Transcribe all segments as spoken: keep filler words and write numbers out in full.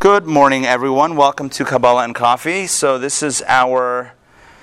Good morning, everyone. Welcome to Kabbalah and Coffee. So this is our,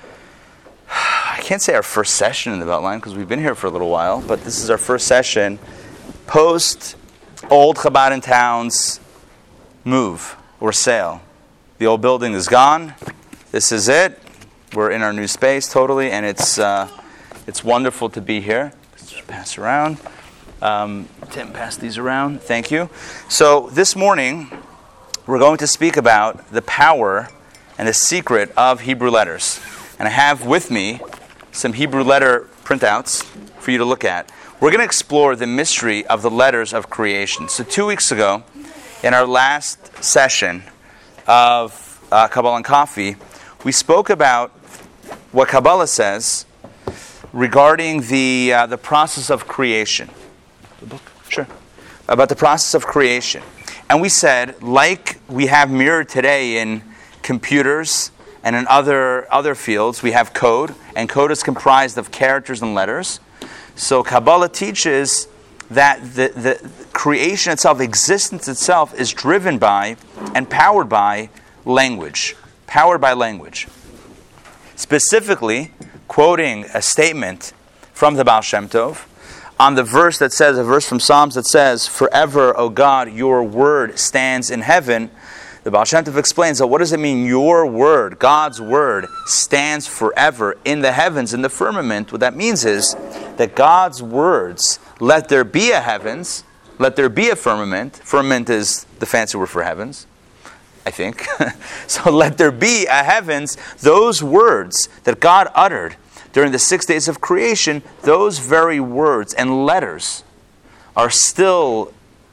I can't say our first session in the Beltline because we've been here for a little while, but this is our first session post Old Chabad in Town's move or sale. The old building is gone. This is it. We're in our new space totally, and it's uh, it's wonderful to be here. Let's just pass around. Um, Tim, pass these around. Thank you. So this morning, we're going to speak about the power and the secret of Hebrew letters. And I have with me some Hebrew letter printouts for you to look at. We're going to explore the mystery of the letters of creation. So two weeks ago, in our last session of uh, Kabbalah and Coffee, we spoke about what Kabbalah says regarding the uh, the process of creation. The book? Sure. About the process of creation. And we said, like we have mirrored today in computers and in other other fields, we have code, and code is comprised of characters and letters. So Kabbalah teaches that the, the creation itself, existence itself, is driven by and powered by language. Powered by language. Specifically, quoting a statement from the Baal Shem Tov, on the verse that says, a verse from Psalms that says, "Forever, O God, your word stands in heaven." The Baal Shem Tov explains, so what does it mean, your word, God's word, stands forever in the heavens, in the firmament? What that means is that God's words, let there be a heavens, let there be a firmament. Firmament is the fancy word for heavens, I think. So let there be a heavens, those words that God uttered during the six days of creation, those very words and letters are still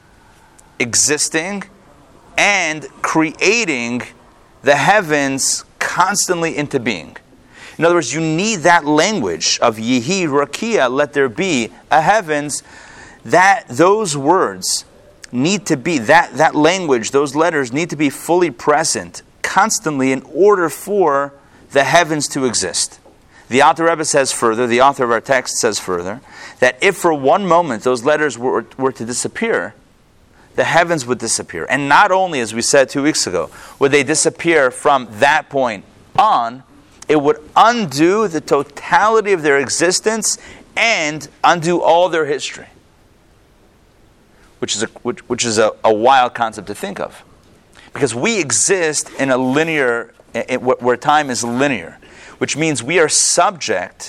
existing and creating the heavens constantly into being. In other words, you need that language of Yehi Rakia, let there be a heavens. That those words need to be, that, that language, those letters need to be fully present constantly in order for the heavens to exist. The Alter Rebbe says further, the author of our text says further, that if for one moment those letters were, were to disappear, the heavens would disappear. And not only, as we said two weeks ago, would they disappear from that point on, it would undo the totality of their existence and undo all their history. Which is a, which, which is a, a wild concept to think of. Because we exist in a linear, in, where time is linear. Which means we are subject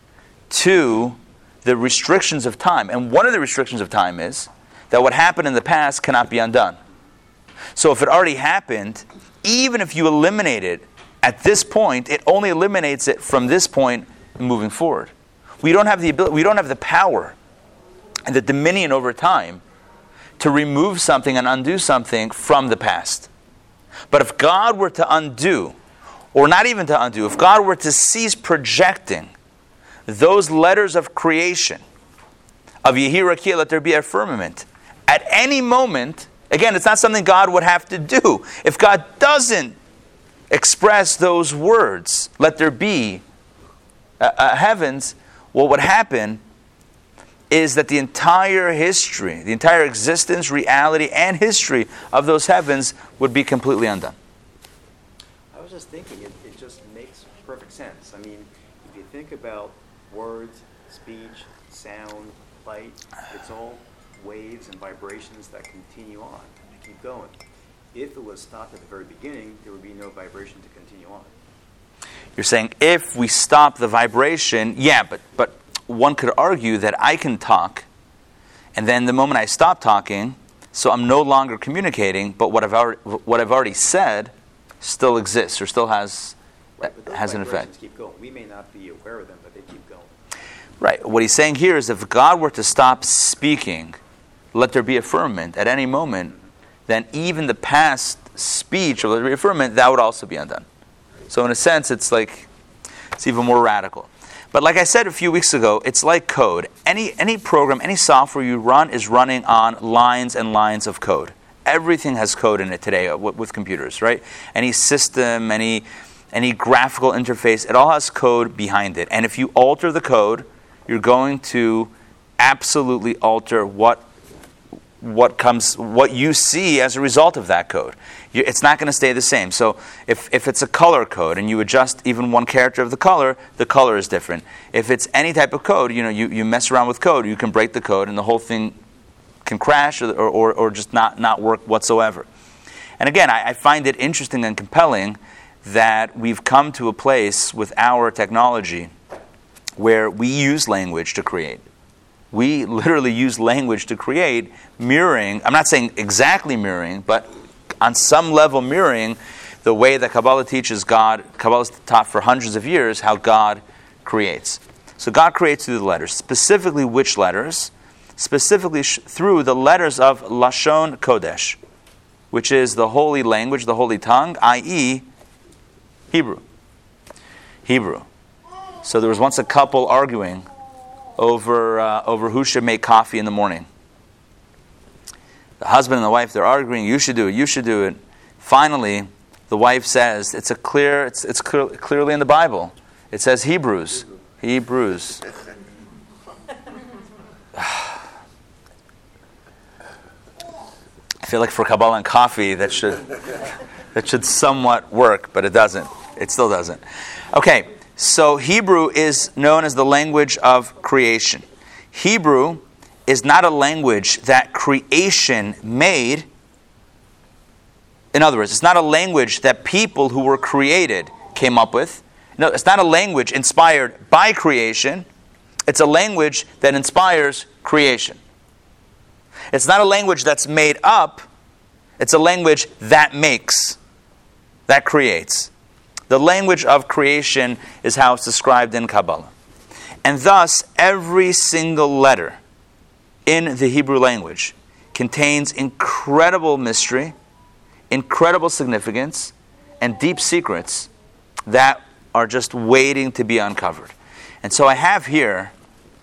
to the restrictions of time. And one of the restrictions of time is that what happened in the past cannot be undone. So if it already happened, even if you eliminate it at this point, it only eliminates it from this point and moving forward. We don't have the ability, we don't have the power and the dominion over time to remove something and undo something from the past. But if God were to undo, or not even to undo, if God were to cease projecting those letters of creation, of Yehi Rakia, let there be a firmament, at any moment, again, it's not something God would have to do. If God doesn't express those words, let there be uh, uh, heavens, what would happen is that the entire history, the entire existence, reality, and history of those heavens would be completely undone. I was just thinking, it, it just makes perfect sense. I mean, if you think about words, speech, sound, light, it's all waves and vibrations that continue on, and keep going. If it was stopped at the very beginning, there would be no vibration to continue on. You're saying if we stop the vibration, yeah, but but one could argue that I can talk, and then the moment I stop talking, so I'm no longer communicating, but what I've already, what I've already said still exists or still has right, but those has an effect. Keep going. We may not be aware of them, but they keep going. Right. What he's saying here is if God were to stop speaking, let there be a firmament at any moment, then even the past speech, or let there be a firmament, that would also be undone. So in a sense, it's like, it's even more radical. But like I said a few weeks ago, it's like code. Any any program, any software you run is running on lines and lines of code. Everything has code in it today with, with computers, right? Any system, any any graphical interface, it all has code behind it. And if you alter the code, you're going to absolutely alter what what comes, what you see as a result of that code. You, it's not going to stay the same. So if, if it's a color code and you adjust even one character of the color, the color is different. If it's any type of code, you know, you, you mess around with code, you can break the code and the whole thing can crash or, or, or just not, not work whatsoever. And again, I, I find it interesting and compelling that we've come to a place with our technology where we use language to create. We literally use language to create, mirroring, I'm not saying exactly mirroring, but on some level mirroring the way that Kabbalah teaches God. Kabbalah's taught for hundreds of years how God creates. So God creates through the letters. Specifically which letters? Specifically sh- through the letters of Lashon Kodesh, which is the holy language, the holy tongue, that is. Hebrew. Hebrew. So there was once a couple arguing over uh, over who should make coffee in the morning. The husband and the wife, they're arguing, you should do it, you should do it. Finally, the wife says, it's a clear, it's it's clear, clearly in the Bible. It says Hebrews. Hebrews. I feel like for Kabbalah and coffee, that should that should somewhat work, but it doesn't. It still doesn't. Okay. So Hebrew is known as the language of creation. Hebrew is not a language that creation made. In other words, it's not a language that people who were created came up with. No, it's not a language inspired by creation. It's a language that inspires creation. It's not a language that's made up. It's a language that makes, that creates. The language of creation is how it's described in Kabbalah. And thus, every single letter in the Hebrew language contains incredible mystery, incredible significance, and deep secrets that are just waiting to be uncovered. And so I have here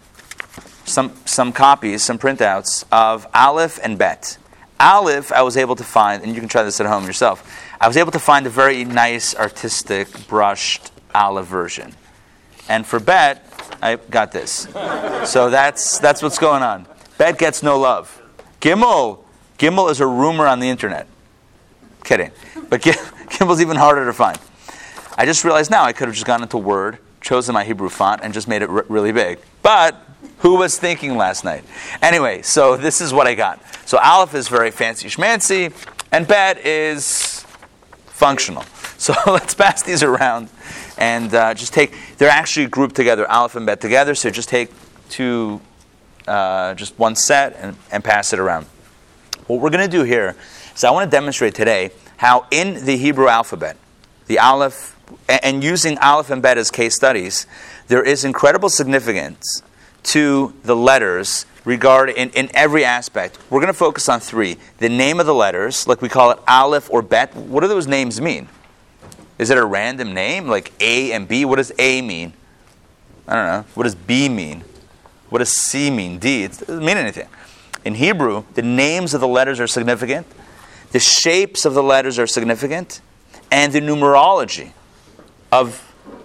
some, some copies, some printouts of Aleph and Bet. Aleph, I was able to find, and you can try this at home yourself, I was able to find a very nice, artistic, brushed Aleph version. And for Bet, I got this. So that's that's what's going on. Bet gets no love. Gimel, Gimel is a rumor on the internet. Kidding. But Gimel's even harder to find. I just realized now I could have just gone into Word, chosen my Hebrew font, and just made it r- really big. But who was thinking last night? Anyway, so this is what I got. So Aleph is very fancy schmancy, and Bet is functional. So let's pass these around and uh, just take, they're actually grouped together, Aleph and Bet together, so just take two, uh, just one set and, and pass it around. What we're going to do here is I want to demonstrate today how in the Hebrew alphabet, the Aleph, and, and using Aleph and Bet as case studies, there is incredible significance to the letters regard in, in every aspect. We're going to focus on three. The name of the letters, like we call it Aleph or Bet. What do those names mean? Is it a random name, like A and B? What does A mean? I don't know. What does B mean? What does C mean? D? It doesn't mean anything. In Hebrew, the names of the letters are significant. The shapes of the letters are significant. And the numerology of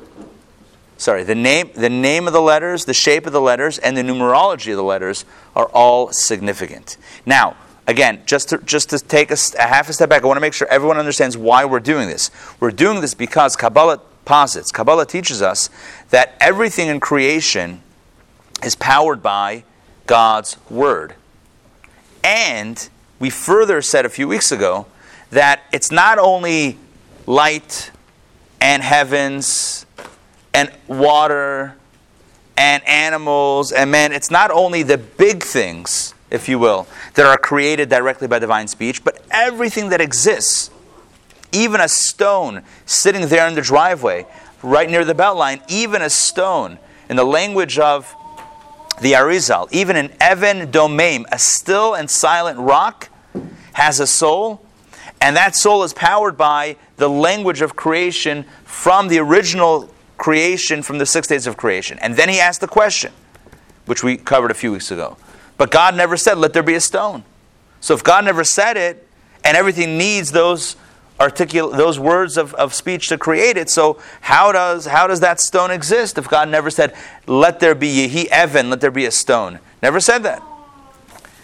Sorry, the name the name of the letters, the shape of the letters, and the numerology of the letters are all significant. Now, again, just to, just to take a, a half a step back, I want to make sure everyone understands why we're doing this. We're doing this because Kabbalah posits, Kabbalah teaches us that everything in creation is powered by God's Word. And we further said a few weeks ago that it's not only light and heavens and water and animals and man. It's not only the big things, if you will, that are created directly by divine speech, but everything that exists. Even a stone sitting there in the driveway, right near the Beltline, even a stone, in the language of the Arizal, even an Even Domem, a still and silent rock, has a soul, and that soul is powered by the language of creation from the original creation, from the six days of creation. And then he asked the question, which we covered a few weeks ago. But God never said, let there be a stone. So if God never said it, and everything needs those articul- those words of, of speech to create it, so how does how does that stone exist if God never said, let there be Yehi Evan, let there be a stone? Never said that.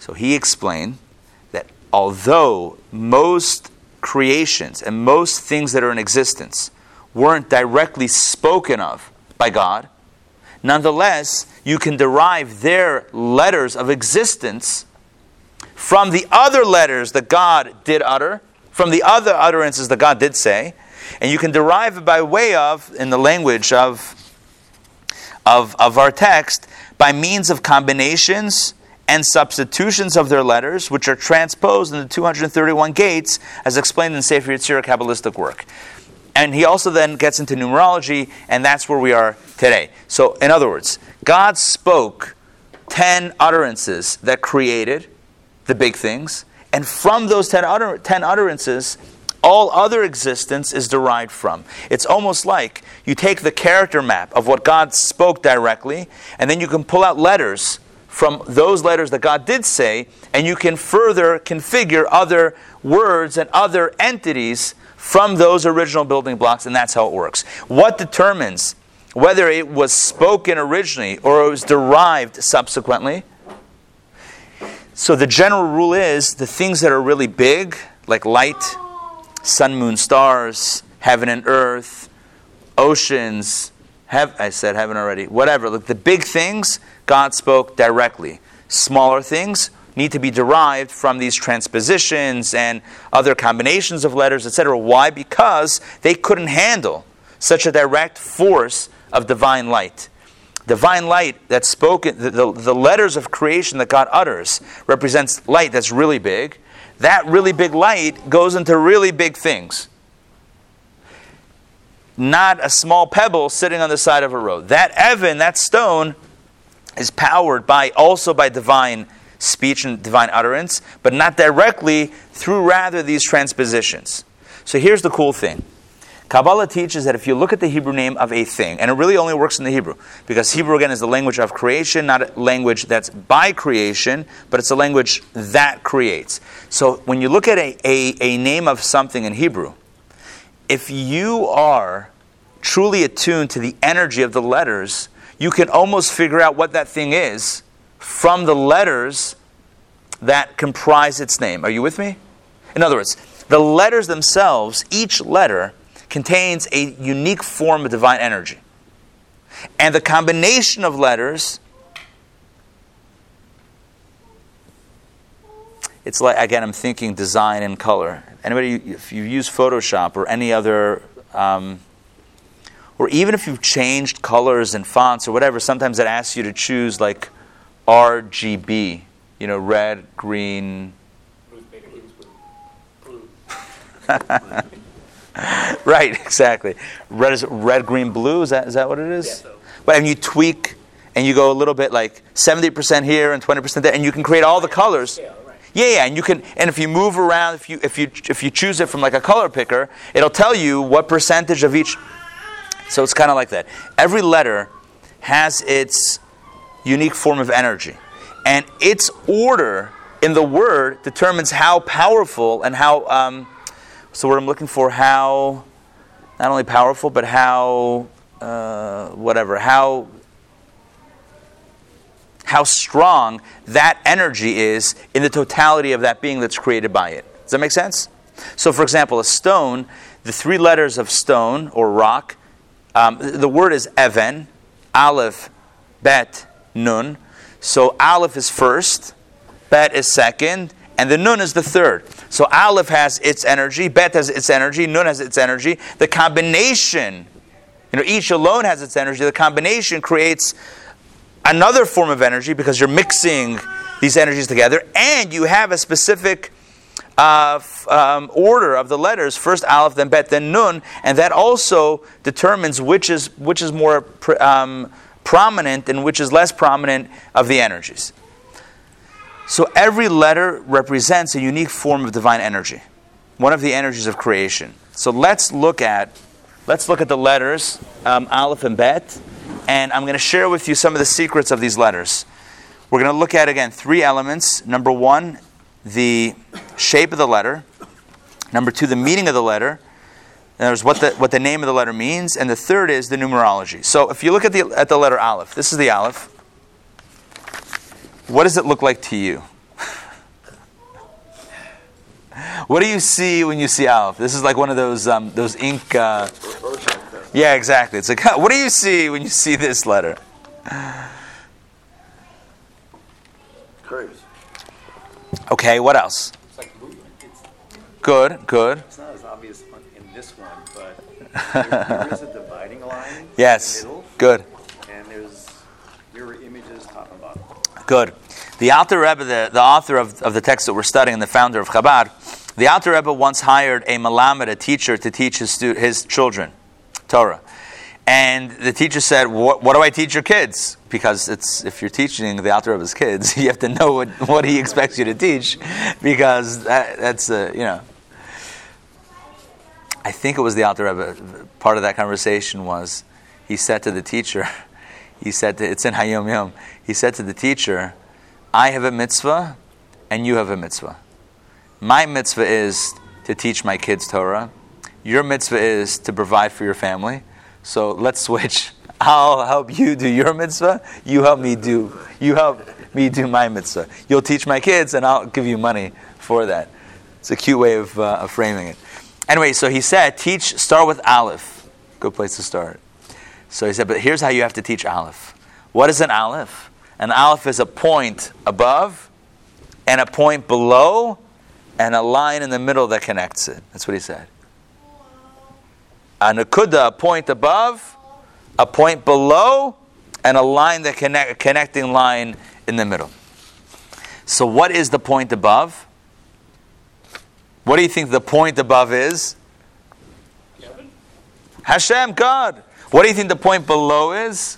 So he explained that although most creations and most things that are in existence weren't directly spoken of by God, nonetheless, you can derive their letters of existence from the other letters that God did utter, from the other utterances that God did say, and you can derive it by way of, in the language of, of, of our text, by means of combinations and substitutions of their letters, which are transposed in the two hundred thirty-one gates, as explained in Sefer Yetzirah Kabbalistic work. And he also then gets into numerology, and that's where we are today. So, in other words, God spoke ten utterances that created the big things, and from those ten, utter- ten utterances, all other existence is derived from. It's almost like you take the character map of what God spoke directly, and then you can pull out letters from those letters that God did say, and you can further configure other words and other entities from those original building blocks, and that's how it works. What determines whether it was spoken originally or it was derived subsequently? So the general rule is the things that are really big, like light, sun, moon, stars, heaven and earth, oceans, have I said heaven already, whatever, like the big things, God spoke directly. Smaller things need to be derived from these transpositions and other combinations of letters, et cetera. Why? Because they couldn't handle such a direct force of divine light. Divine light that's spoken, the, the, the letters of creation that God utters represents light that's really big. That really big light goes into really big things. Not a small pebble sitting on the side of a road. That Evan, that stone, is powered by also by divine speech and divine utterance, but not directly, through rather these transpositions. So here's the cool thing. Kabbalah teaches that if you look at the Hebrew name of a thing, and it really only works in the Hebrew, because Hebrew, again, is the language of creation, not a language that's by creation, but it's a language that creates. So when you look at a, a, a name of something in Hebrew, if you are truly attuned to the energy of the letters, you can almost figure out what that thing is from the letters that comprise its name. Are you with me? In other words, the letters themselves, each letter contains a unique form of divine energy. And the combination of letters, it's like, again, I'm thinking design and color. Anybody, if you use Photoshop or any other, um, or even if you've changed colors and fonts or whatever, sometimes it asks you to choose like R G B, you know, red, green. Right, exactly. Red is red, green, blue. Is that is that what it is? Yeah, so. But and you tweak and you go a little bit like seventy percent here and twenty percent there, and you can create all the colors. Yeah, right. yeah, yeah, and you can. And if you move around, if you if you if you choose it from like a color picker, it'll tell you what percentage of each. So it's kind of like that. Every letter has its unique form of energy, and its order in the word determines how powerful and how. Um, So what I'm looking for, how, not only powerful, but how, uh, whatever, how, how strong that energy is in the totality of that being that's created by it. Does that make sense? So for example, a stone, the three letters of stone or rock, um, the word is Even, Aleph, Bet, Nun. So Aleph is first, Bet is second, and the Nun is the third. So Aleph has its energy, Bet has its energy, Nun has its energy. The combination, you know, each alone has its energy. The combination creates another form of energy because you're mixing these energies together, and you have a specific uh, f- um, order of the letters: first Aleph, then Bet, then Nun, and that also determines which is which is more pr- um, prominent and which is less prominent of the energies. So every letter represents a unique form of divine energy, one of the energies of creation. So let's look at let's look at the letters um, Aleph and Bet, and I'm going to share with you some of the secrets of these letters. We're going to look at again three elements. Number one, the shape of the letter. Number two, the meaning of the letter. And there's what the what the name of the letter means, and the third is the numerology. So if you look at the at the letter Aleph, this is the Aleph. What does it look like to you? What do you see when you see Aleph? This is like one of those um, those ink. Uh, yeah, exactly. It's like, what do you see when you see this letter? Curves. Okay, what else? It's like movement. It's, good, good. It's not as obvious in this one, but there, there is a dividing line yes, in the middle. Good. And there's mirror images top and bottom. Good. The Alter Rebbe, the, the author of, of the text that we're studying, and the founder of Chabad, the Alter Rebbe once hired a malamed, a teacher, to teach his stu- his children Torah. And the teacher said, what, what do I teach your kids? Because it's if you're teaching the Alter Rebbe's kids, you have to know what, what he expects you to teach, because that, that's, uh, you know. I think it was the Alter Rebbe, part of that conversation was, he said to the teacher, he said to, it's in Hayom Yom, he said to the teacher, I have a mitzvah, and you have a mitzvah. My mitzvah is to teach my kids Torah. Your mitzvah is to provide for your family. So let's switch. I'll help you do your mitzvah. You help me do. You help me do my mitzvah. You'll teach my kids, and I'll give you money for that. It's a cute way of, uh, of framing it. Anyway, so he said, teach. Start with Aleph. Good place to start. So he said, but here's how you have to teach Aleph. What is an Aleph? An Aleph is a point above, and a point below, and a line in the middle that connects it. That's what he said. A nakuda, a point above, a point below, and a line that connect, a connecting line in the middle. So what is the point above? What do you think the point above is? Kevin? Hashem, God. What do you think the point below is?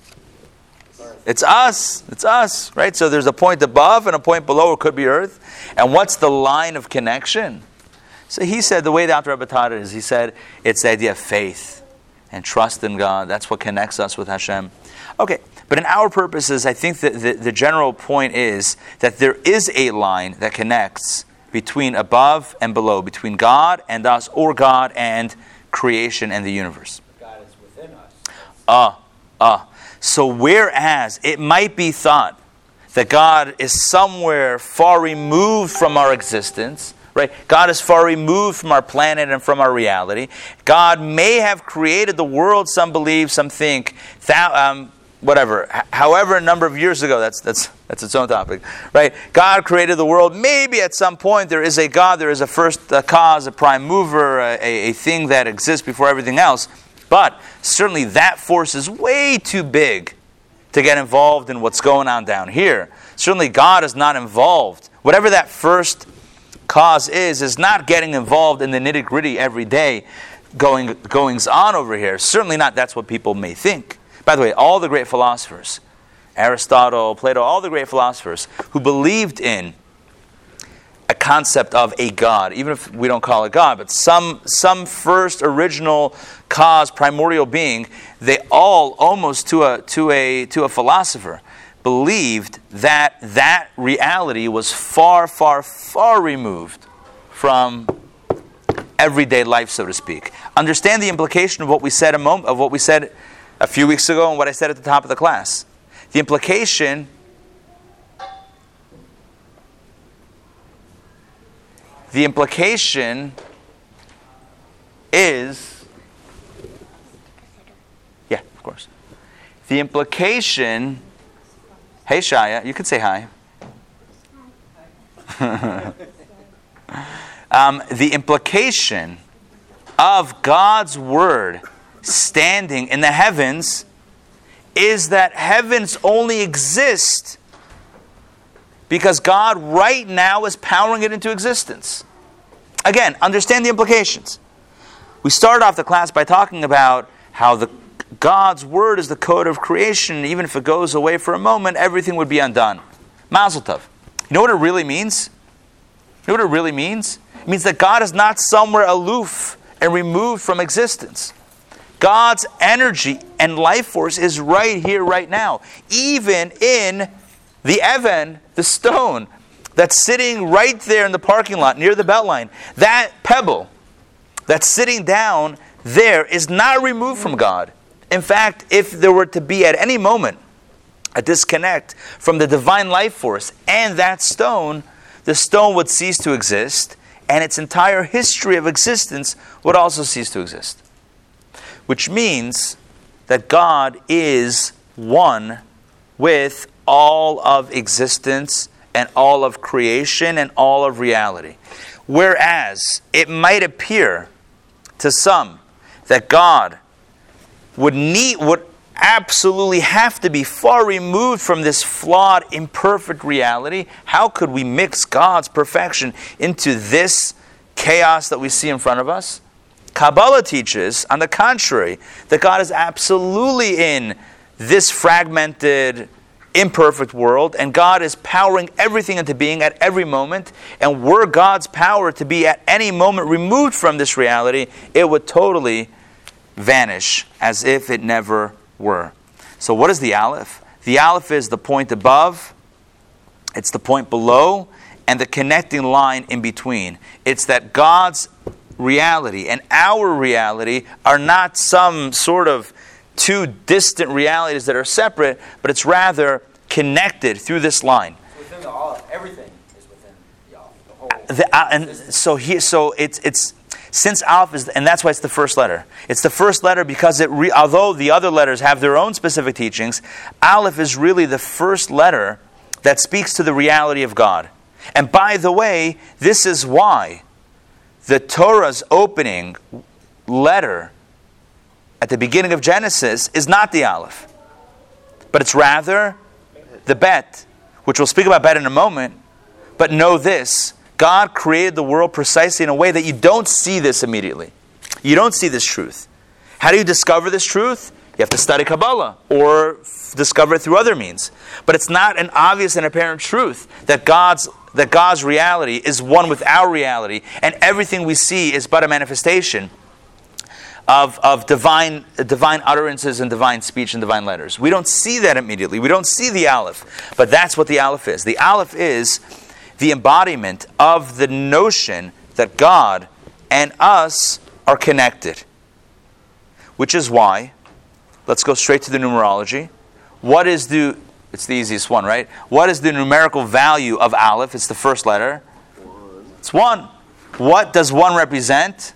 It's us. It's us, right? So there's a point above and a point below. It could be earth. And what's the line of connection? So he said, the way the Alter Rebbe taught it is, he said, it's the idea of faith and trust in God. That's what connects us with Hashem. Okay, but in our purposes, I think that the, the general point is that there is a line that connects between above and below, between God and us, or God and creation and the universe. God is within us. Ah, uh, ah. Uh. So whereas it might be thought that God is somewhere far removed from our existence, right? God is far removed from our planet and from our reality. God may have created the world, some believe, some think, that, um, whatever, however a number of years ago, that's that's that's its own topic, right? God created the world. Maybe at some point there is a God, there is a first uh, cause, a prime mover, a, a, a thing that exists before everything else. But certainly that force is way too big to get involved in what's going on down here. Certainly God is not involved. Whatever that first cause is, is not getting involved in the nitty-gritty every day going, goings on over here. Certainly not that's what people may think. By the way, all the great philosophers, Aristotle, Plato, all the great philosophers who believed in a concept of a God, even if we don't call it God, but some some first original cause, primordial being, they all, almost to a to a to a philosopher, believed that that reality was far, far, far removed from everyday life, so to speak. Understand the implication of what we said a moment of what we said a few weeks ago and what I said at the top of the class. The implication The implication is, yeah, of course. The implication, hey Shaya, you could say hi. um, the implication of God's word standing in the heavens is that heavens only exist because God right now is powering it into existence. Again, understand the implications. We started off the class by talking about how the God's word is the code of creation. Even if it goes away for a moment, everything would be undone. Mazel tov. You know what it really means? You know what it really means? It means that God is not somewhere aloof and removed from existence. God's energy and life force is right here, right now. Even in the Evan, the stone, that's sitting right there in the parking lot near the Beltline. That pebble that's sitting down there is not removed from God. In fact, if there were to be at any moment a disconnect from the divine life force and that stone, the stone would cease to exist and its entire history of existence would also cease to exist. Which means that God is one with all of existence and all of creation and all of reality. Whereas it might appear to some that God would need, would absolutely have to be far removed from this flawed, imperfect reality. How could we mix God's perfection into this chaos that we see in front of us? Kabbalah teaches, on the contrary, that God is absolutely in this fragmented, imperfect world, and God is powering everything into being at every moment. And were God's power to be at any moment removed from this reality, it would totally vanish as if it never were. So what is the Aleph? The Aleph is the point above, it's the point below, and the connecting line in between. It's that God's reality and our reality are not some sort of two distant realities that are separate, but it's rather connected through this line. Within the Aleph, everything is within the Aleph. The whole. The, uh, and so here, so it's it's since Aleph is, and that's why it's the first letter. It's the first letter because it, re, although the other letters have their own specific teachings, Aleph is really the first letter that speaks to the reality of God. And by the way, this is why the Torah's opening letter at the beginning of Genesis is not the Aleph, but it's rather the Bet, which we'll speak about Bet in a moment. But know this, God created the world precisely in a way that you don't see this immediately. You don't see this truth. How do you discover this truth? You have to study Kabbalah or f- discover it through other means. But it's not an obvious and apparent truth that God's that God's reality is one with our reality, and everything we see is but a manifestation of, of divine, divine utterances and divine speech and divine letters. We don't see that immediately. We don't see the Aleph. But that's what the Aleph is. The Aleph is the embodiment of the notion that God and us are connected. Which is why, let's go straight to the numerology. What is the, it's the easiest one, right? What is the numerical value of Aleph? It's the first letter. One. It's one. What does one represent?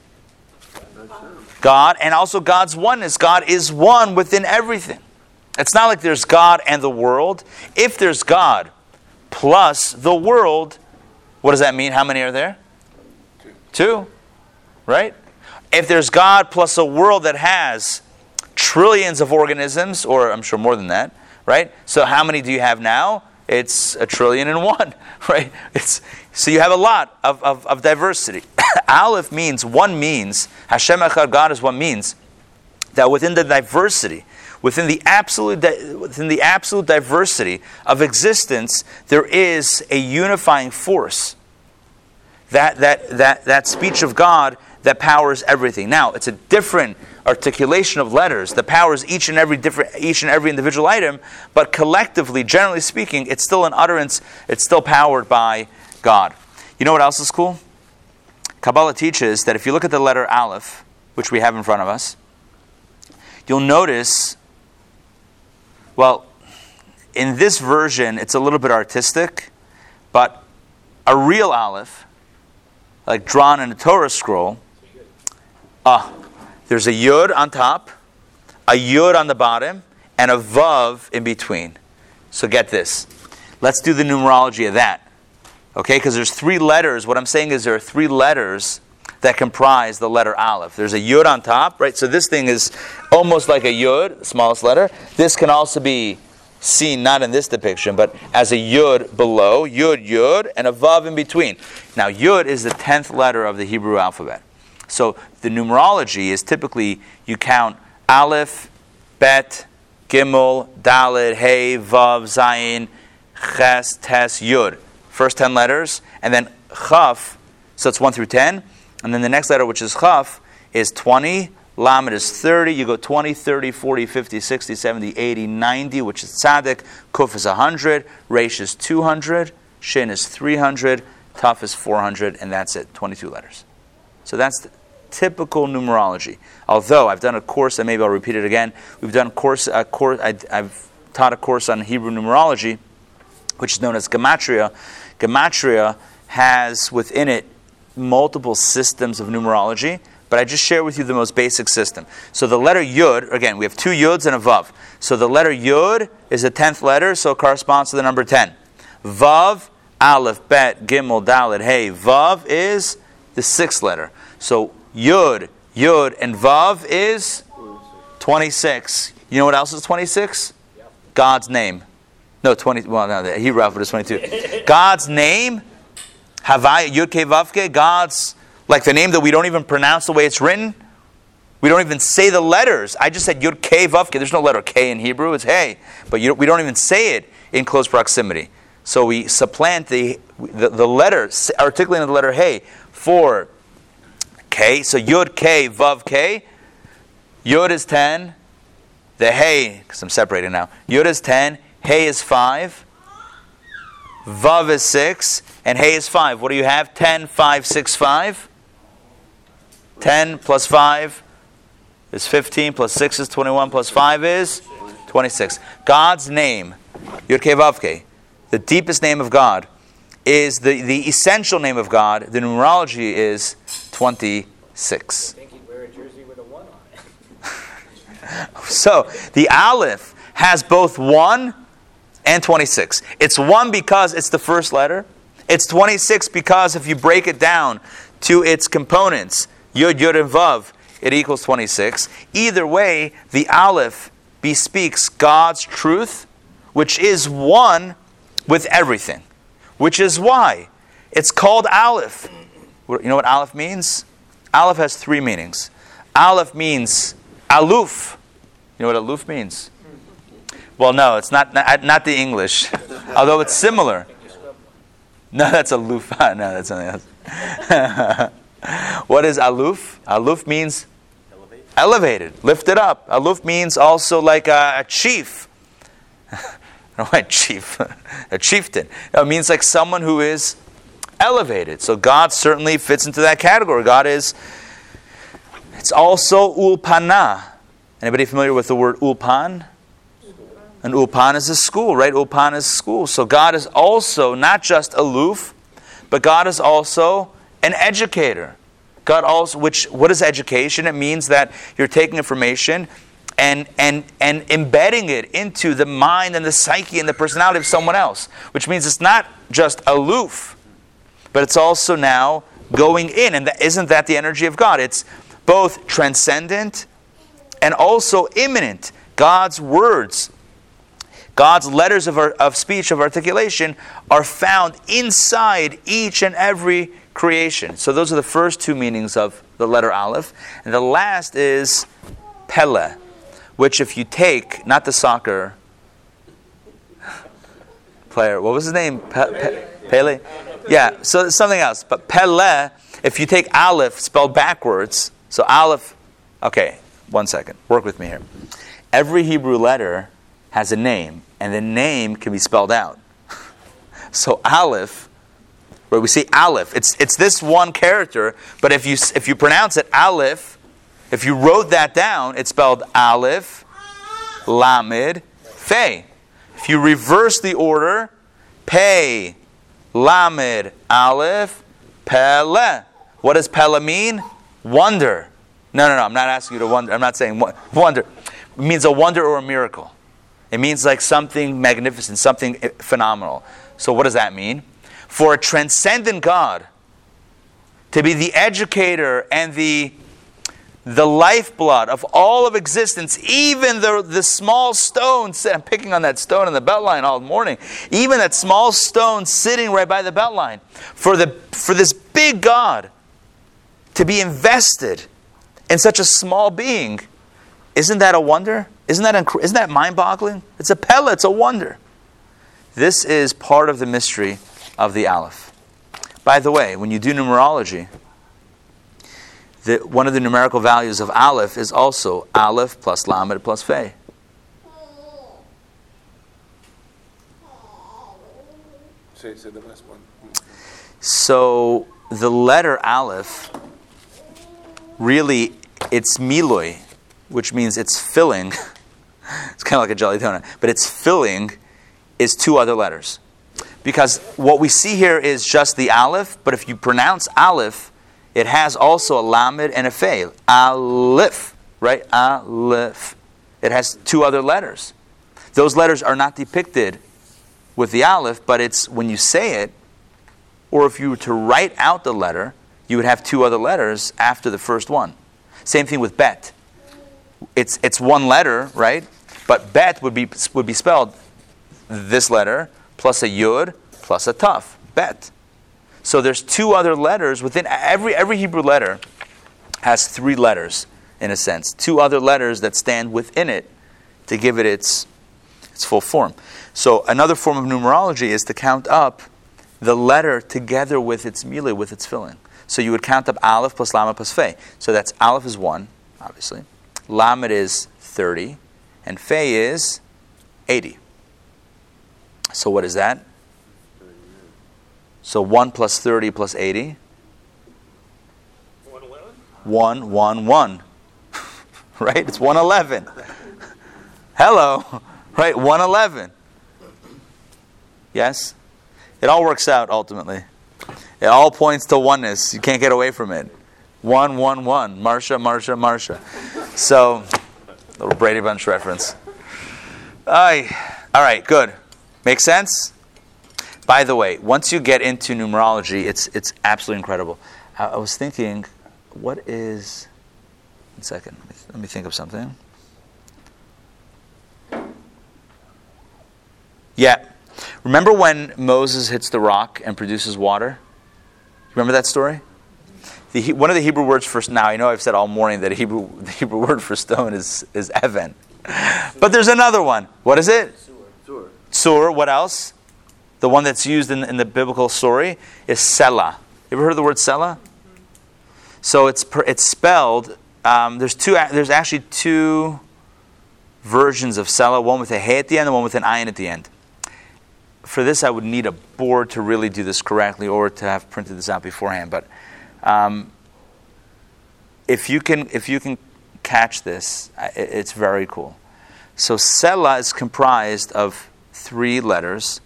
God, and also God's oneness. God is one within everything. It's not like there's God and the world. If there's God plus the world, what does that mean? How many are there? Two. Two, right? If there's God plus a world that has trillions of organisms, or I'm sure more than that, right? So how many do you have now? It's a trillion and one, right? It's so you have a lot of, of, of diversity. Aleph means, one means, Hashem Echad, God is one, means that within the diversity, within the absolute di- within the absolute diversity of existence, there is a unifying force. That that that that speech of God that powers everything. Now, it's a different articulation of letters that powers each and every different each and every individual item, but collectively, generally speaking, it's still an utterance, it's still powered by God. You know what else is cool? Kabbalah teaches that if you look at the letter Aleph, which we have in front of us, you'll notice, well, in this version, it's a little bit artistic, but a real Aleph, like drawn in a Torah scroll, ah, uh, there's a Yud on top, a Yud on the bottom, and a Vav in between. So get this. Let's do the numerology of that. Okay, because there's three letters. What I'm saying is there are three letters that comprise the letter Aleph. There's a Yud on top, right? So this thing is almost like a Yud, smallest letter. This can also be seen not in this depiction, but as a Yud below, Yud, Yud, and a Vav in between. Now, Yud is the tenth letter of the Hebrew alphabet. So the numerology is typically you count Aleph, Bet, Gimel, Daled, Hey, Vav, Zayin, Ches, Tes, Yud. First ten letters, and then Chaf, so it's one through ten, and then the next letter, which is Chaf, is twenty, Lamed is thirty, you go twenty, thirty, forty, fifty, sixty, seventy, eighty, ninety, which is Tzaddik, Kuf is one hundred, Resh is two hundred, Shin is three hundred, Taf is four hundred, and that's it, twenty-two letters. So that's the typical numerology. Although I've done a course, and maybe I'll repeat it again, we've done a course, a course I, I've taught a course on Hebrew numerology, which is known as Gematria. Gematria has within it multiple systems of numerology, but I just share with you the most basic system. So the letter Yud, again, we have two Yuds and a Vav. So the letter Yud is the tenth letter, so it corresponds to the number ten. Vav, Aleph, Bet, Gimel, Dalet, Hey. Vav is the sixth letter. So Yud, Yud, and Vav is twenty-six. You know what else is twenty-six? Yep. God's name. No, twenty. Well, no, the Hebrew alphabet is twenty-two. God's name, Havaya, Yud, Ke, Vav, Ke, God's, like the name that we don't even pronounce the way it's written. We don't even say the letters. I just said Yud, Ke, Vav, Ke. There's no letter K in Hebrew. It's Hey. But you, we don't even say it in close proximity. So we supplant the, the, the letter, articulating the letter Hey for K. So Yud, K, Vav, K. Yud is ten. The Hey, because I'm separating now. Yud is ten. Hey is five. Vav is six. And Hey is five. What do you have? ten, five, six, five. ten plus five is fifteen. Plus six is twenty-one. Plus five is twenty-six. God's name, Yud, Ke, Vav, Ke, the deepest name of God, is the, the essential name of God. The numerology is twenty-six. I think he'd wear a jersey with a one on it. So the Aleph has both one and twenty-six. It's one because it's the first letter. It's twenty-six because if you break it down to its components, Yud, Yud, and Vav, it equals twenty-six. Either way, the Aleph bespeaks God's truth, which is one with everything. Which is why it's called Aleph. You know what Aleph means? Aleph has three meanings. Aleph means aluf. You know what aluf means? Well, no, it's not not, not the English, although it's similar. No, that's aluf. No, that's something else. What is aluf? Aluf means elevated, elevated lifted up. Aluf means also like a, a chief. I don't know why chief, a chieftain. It means like someone who is elevated. So God certainly fits into that category. God is, it's also ulpana. Anybody familiar with the word ulpan? An ulpan is a school, right? Ulpan is school. So God is also not just aloof, but God is also an educator. God also, which, what is education? It means that you're taking information and and and embedding it into the mind and the psyche and the personality of someone else. Which means it's not just aloof, but it's also now going in. And that, isn't that the energy of God? It's both transcendent and also immanent. God's words, God's letters of, of speech, of articulation, are found inside each and every creation. So those are the first two meanings of the letter Aleph. And the last is Pele, which if you take, not the soccer player, what was his name? Pe- Pe- Pele? Yeah, so it's something else. But Pele, if you take Aleph spelled backwards, so Aleph, okay, one second, work with me here. Every Hebrew letter has a name, and the name can be spelled out. So Aleph, where we see Aleph, it's it's this one character, but if you if you pronounce it Aleph, if you wrote that down, it's spelled Aleph, Lamed, Fe. If you reverse the order, Pei, Lamed, Aleph, Pele. What does Pele mean? Wonder. No, no, no, I'm not asking you to wonder. I'm not saying wonder. It means a wonder or a miracle. It means like something magnificent, something phenomenal. So what does that mean? For a transcendent God to be the educator and the the lifeblood of all of existence, even the, the small stone, I'm picking on that stone in the Beltline all morning, even that small stone sitting right by the Beltline, for the for this big God to be invested in such a small being, isn't that a wonder? Isn't that inc- isn't that mind-boggling? It's a Pele, it's a wonder. This is part of the mystery of the Aleph. By the way, when you do numerology, the, one of the numerical values of Aleph is also Aleph plus Lamed plus Fe. Say, say the last one. So the letter Aleph, really, it's miloi, which means it's filling. It's kind of like a jelly donut, but its filling is two other letters. Because what we see here is just the aleph, but if you pronounce aleph, it has also a lamed and a fei. Aleph, right? Aleph. It has two other letters. Those letters are not depicted with the aleph, but it's when you say it, or if you were to write out the letter, you would have two other letters after the first one. Same thing with bet. It's it's one letter, right? But bet would be would be spelled this letter plus a yud plus a taf. Bet. So there's two other letters within every every Hebrew letter has three letters in a sense. Two other letters that stand within it to give it its its full form. So another form of numerology is to count up the letter together with its milah, with its filling. So you would count up aleph plus lamed plus fei. So that's aleph is one, obviously. Lamed is thirty, and fei is eighty. So what is that? So one plus thirty plus eighty. one eleven? One, one, one. Right? It's one eleven. Hello. Right? one eleven. Yes? It all works out ultimately. It all points to oneness. You can't get away from it. One, one, one. Marsha, Marsha, Marsha. So, little Brady Bunch reference. Aye. All right, good. Make sense? By the way, once you get into numerology, it's it's absolutely incredible. I, I was thinking, what is... One second. Let me, let me think of something. Yeah. Remember when Moses hits the rock and produces water? Remember that story? The, one of the Hebrew words for... Now, I know I've said all morning that Hebrew, the Hebrew word for stone is, is even. But there's another one. What is it? Sur. Sur. What else? The one that's used in, in the biblical story is Selah. You ever heard of the word Selah? So it's per, it's spelled... Um, there's two. There's actually two versions of Selah. One with a hey at the end and one with an ayin at the end. For this, I would need a board to really do this correctly, or to have printed this out beforehand. But um, if you can, if you can catch this, it, it's very cool. So Selah is comprised of three letters: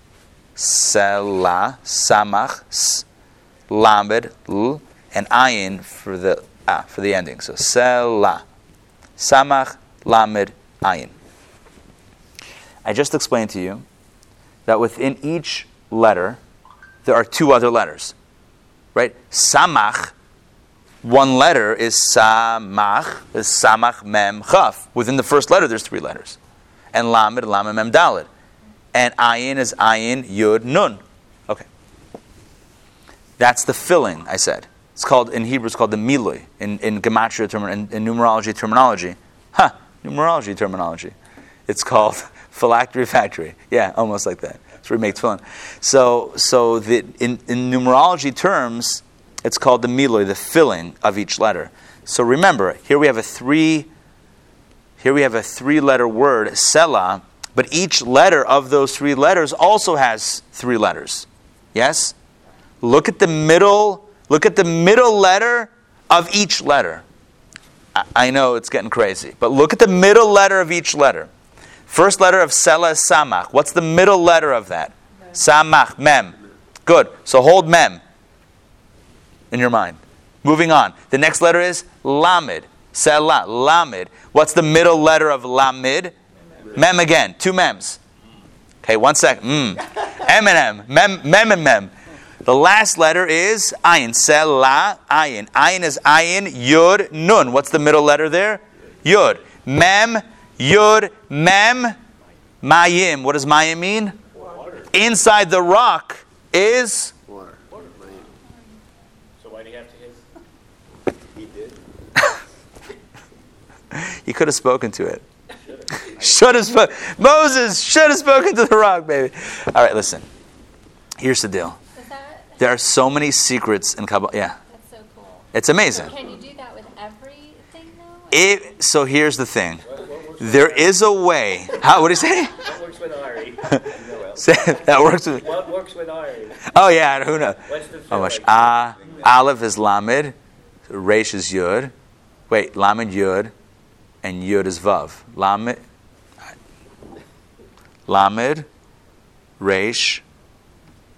Selah, Samach, S, Lamed, L, and ayin for the ah for the ending. So Selah, Samach, Lamed, ayin. I just explained to you that within each letter, there are two other letters. Right? Samach, one letter is Samach, is Samach Mem Chaf. Within the first letter, there's three letters. And Lamed, Lamed Mem Daled. And Ayin is Ayin Yud Nun. Okay. That's the filling, I said. It's called, in Hebrew, it's called the Milui, in, in Gematria, term, in, in numerology terminology. Huh, numerology terminology. It's called phylactery factory. Yeah, almost like that. That's where we make tefillin. So, so the, in, in numerology terms, it's called the milui, the filling of each letter. So remember, here we have a three, here we have a three-letter word, Selah, but each letter of those three letters also has three letters. Yes? Look at the middle, look at the middle letter of each letter. I, I know it's getting crazy, but look at the middle letter of each letter. First letter of Selah is Samach. What's the middle letter of that? Mem. Samach, Mem. Good. So hold Mem in your mind. Moving on. The next letter is Lamed. Selah, Lamed. What's the middle letter of Lamed? Mem, mem again. Two Mems. Okay, one second. Mm. M and M. Mem, Mem and Mem. The last letter is Ayin. Selah, Ayin. Ayin is Ayin, Yud, Nun. What's the middle letter there? Yud. Mem, Yud, Mem, Mayim. What does Mayim mean? Water. Inside the rock is... Water. Water. So why do you have to hit? He did. You could have spoken to it. Should have spoken. Moses should have spoken to the rock, baby. All right, listen. Here's the deal. Is that, There are so many secrets in Kabbalah. Yeah, that's so cool. it's amazing. Can you do that with everything, though? It, so here's the thing. There is a way. How? What do you say? What works with Ari? That works with... What works with Ari? Oh, yeah, who knows? What's the Oh, much. Ah, Aleph is Lamed. Resh is Yud. Wait, Lamed Yud. And Yud is Vav. Lamed. Lamed. Resh.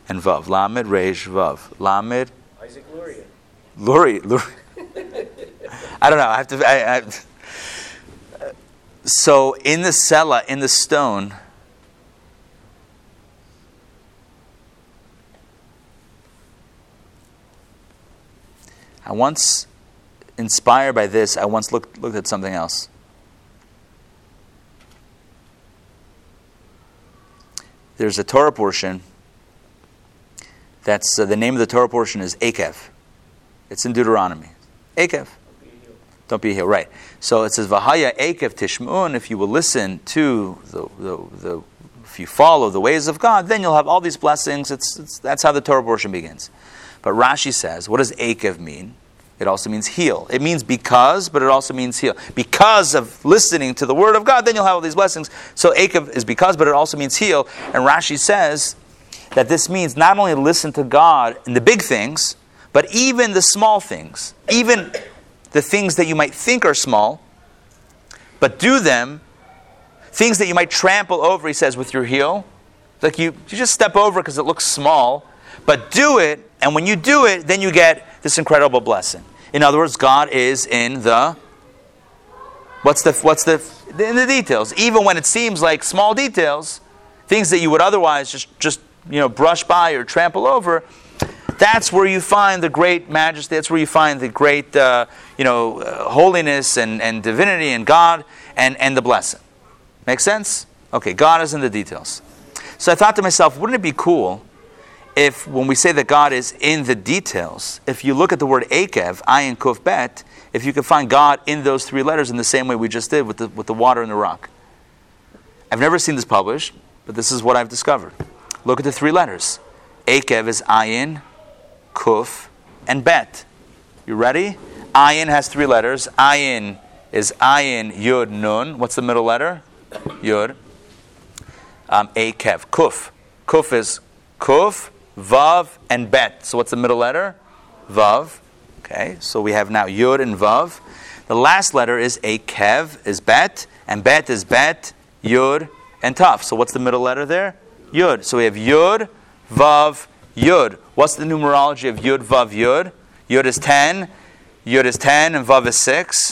and Vav. Lamed, Resh, Vav. Lamed, Isaac Luria. Luri. Luri. I don't know. I have to. I, I, so in the sela, in the stone, I once, inspired by this, I once looked looked at something else. There's a Torah portion. That's uh, the name of the Torah portion is Akev. It's in Deuteronomy. Akev. Don't be a heel, right? So it says Vahaya Akev Tishmun. If you will listen to the, the the if you follow the ways of God, then you'll have all these blessings. It's, it's that's how the Torah portion begins. But Rashi says, what does Akev mean? It also means heal. It means because, but it also means heal. Because of listening to the word of God, then you'll have all these blessings. So Akev is because, but it also means heal. And Rashi says that this means not only listen to God in the big things, but even the small things. Even the things that you might think are small, but do them. Things that you might trample over, he says, with your heel. Like you, you just step over because it looks small, but do it, and when you do it, then you get this incredible blessing. In other words, God is in the, what's the, what's the, in the details. Even when it seems like small details, things that you would otherwise just, just you know, brush by or trample over, that's where you find the great majesty. That's where you find the great, uh, you know, uh, holiness and, and divinity and God and, and the blessing. Make sense? Okay, God is in the details. So I thought to myself, wouldn't it be cool if, when we say that God is in the details, if you look at the word Akev, Ayin Kuf Bet, if you could find God in those three letters in the same way we just did with the with the water and the rock. I've never seen this published, but this is what I've discovered. Look at the three letters. Akev is Ayin, Kuf, and Bet. You ready? Ayin has three letters. Ayin is Ayin, Yud, Nun. What's the middle letter? Yud. Um, Akev. Kuf. Kuf is Kuf, Vav, and Bet. So what's the middle letter? Vav. Okay, so we have now Yud and Vav. The last letter is Akev, is Bet, and Bet is Bet, Yud, and Tav. So what's the middle letter there? Yud. So we have Yud, Vav, Yud. What's the numerology of Yud, Vav, Yud? Yud is ten, Yud is ten, and Vav is six.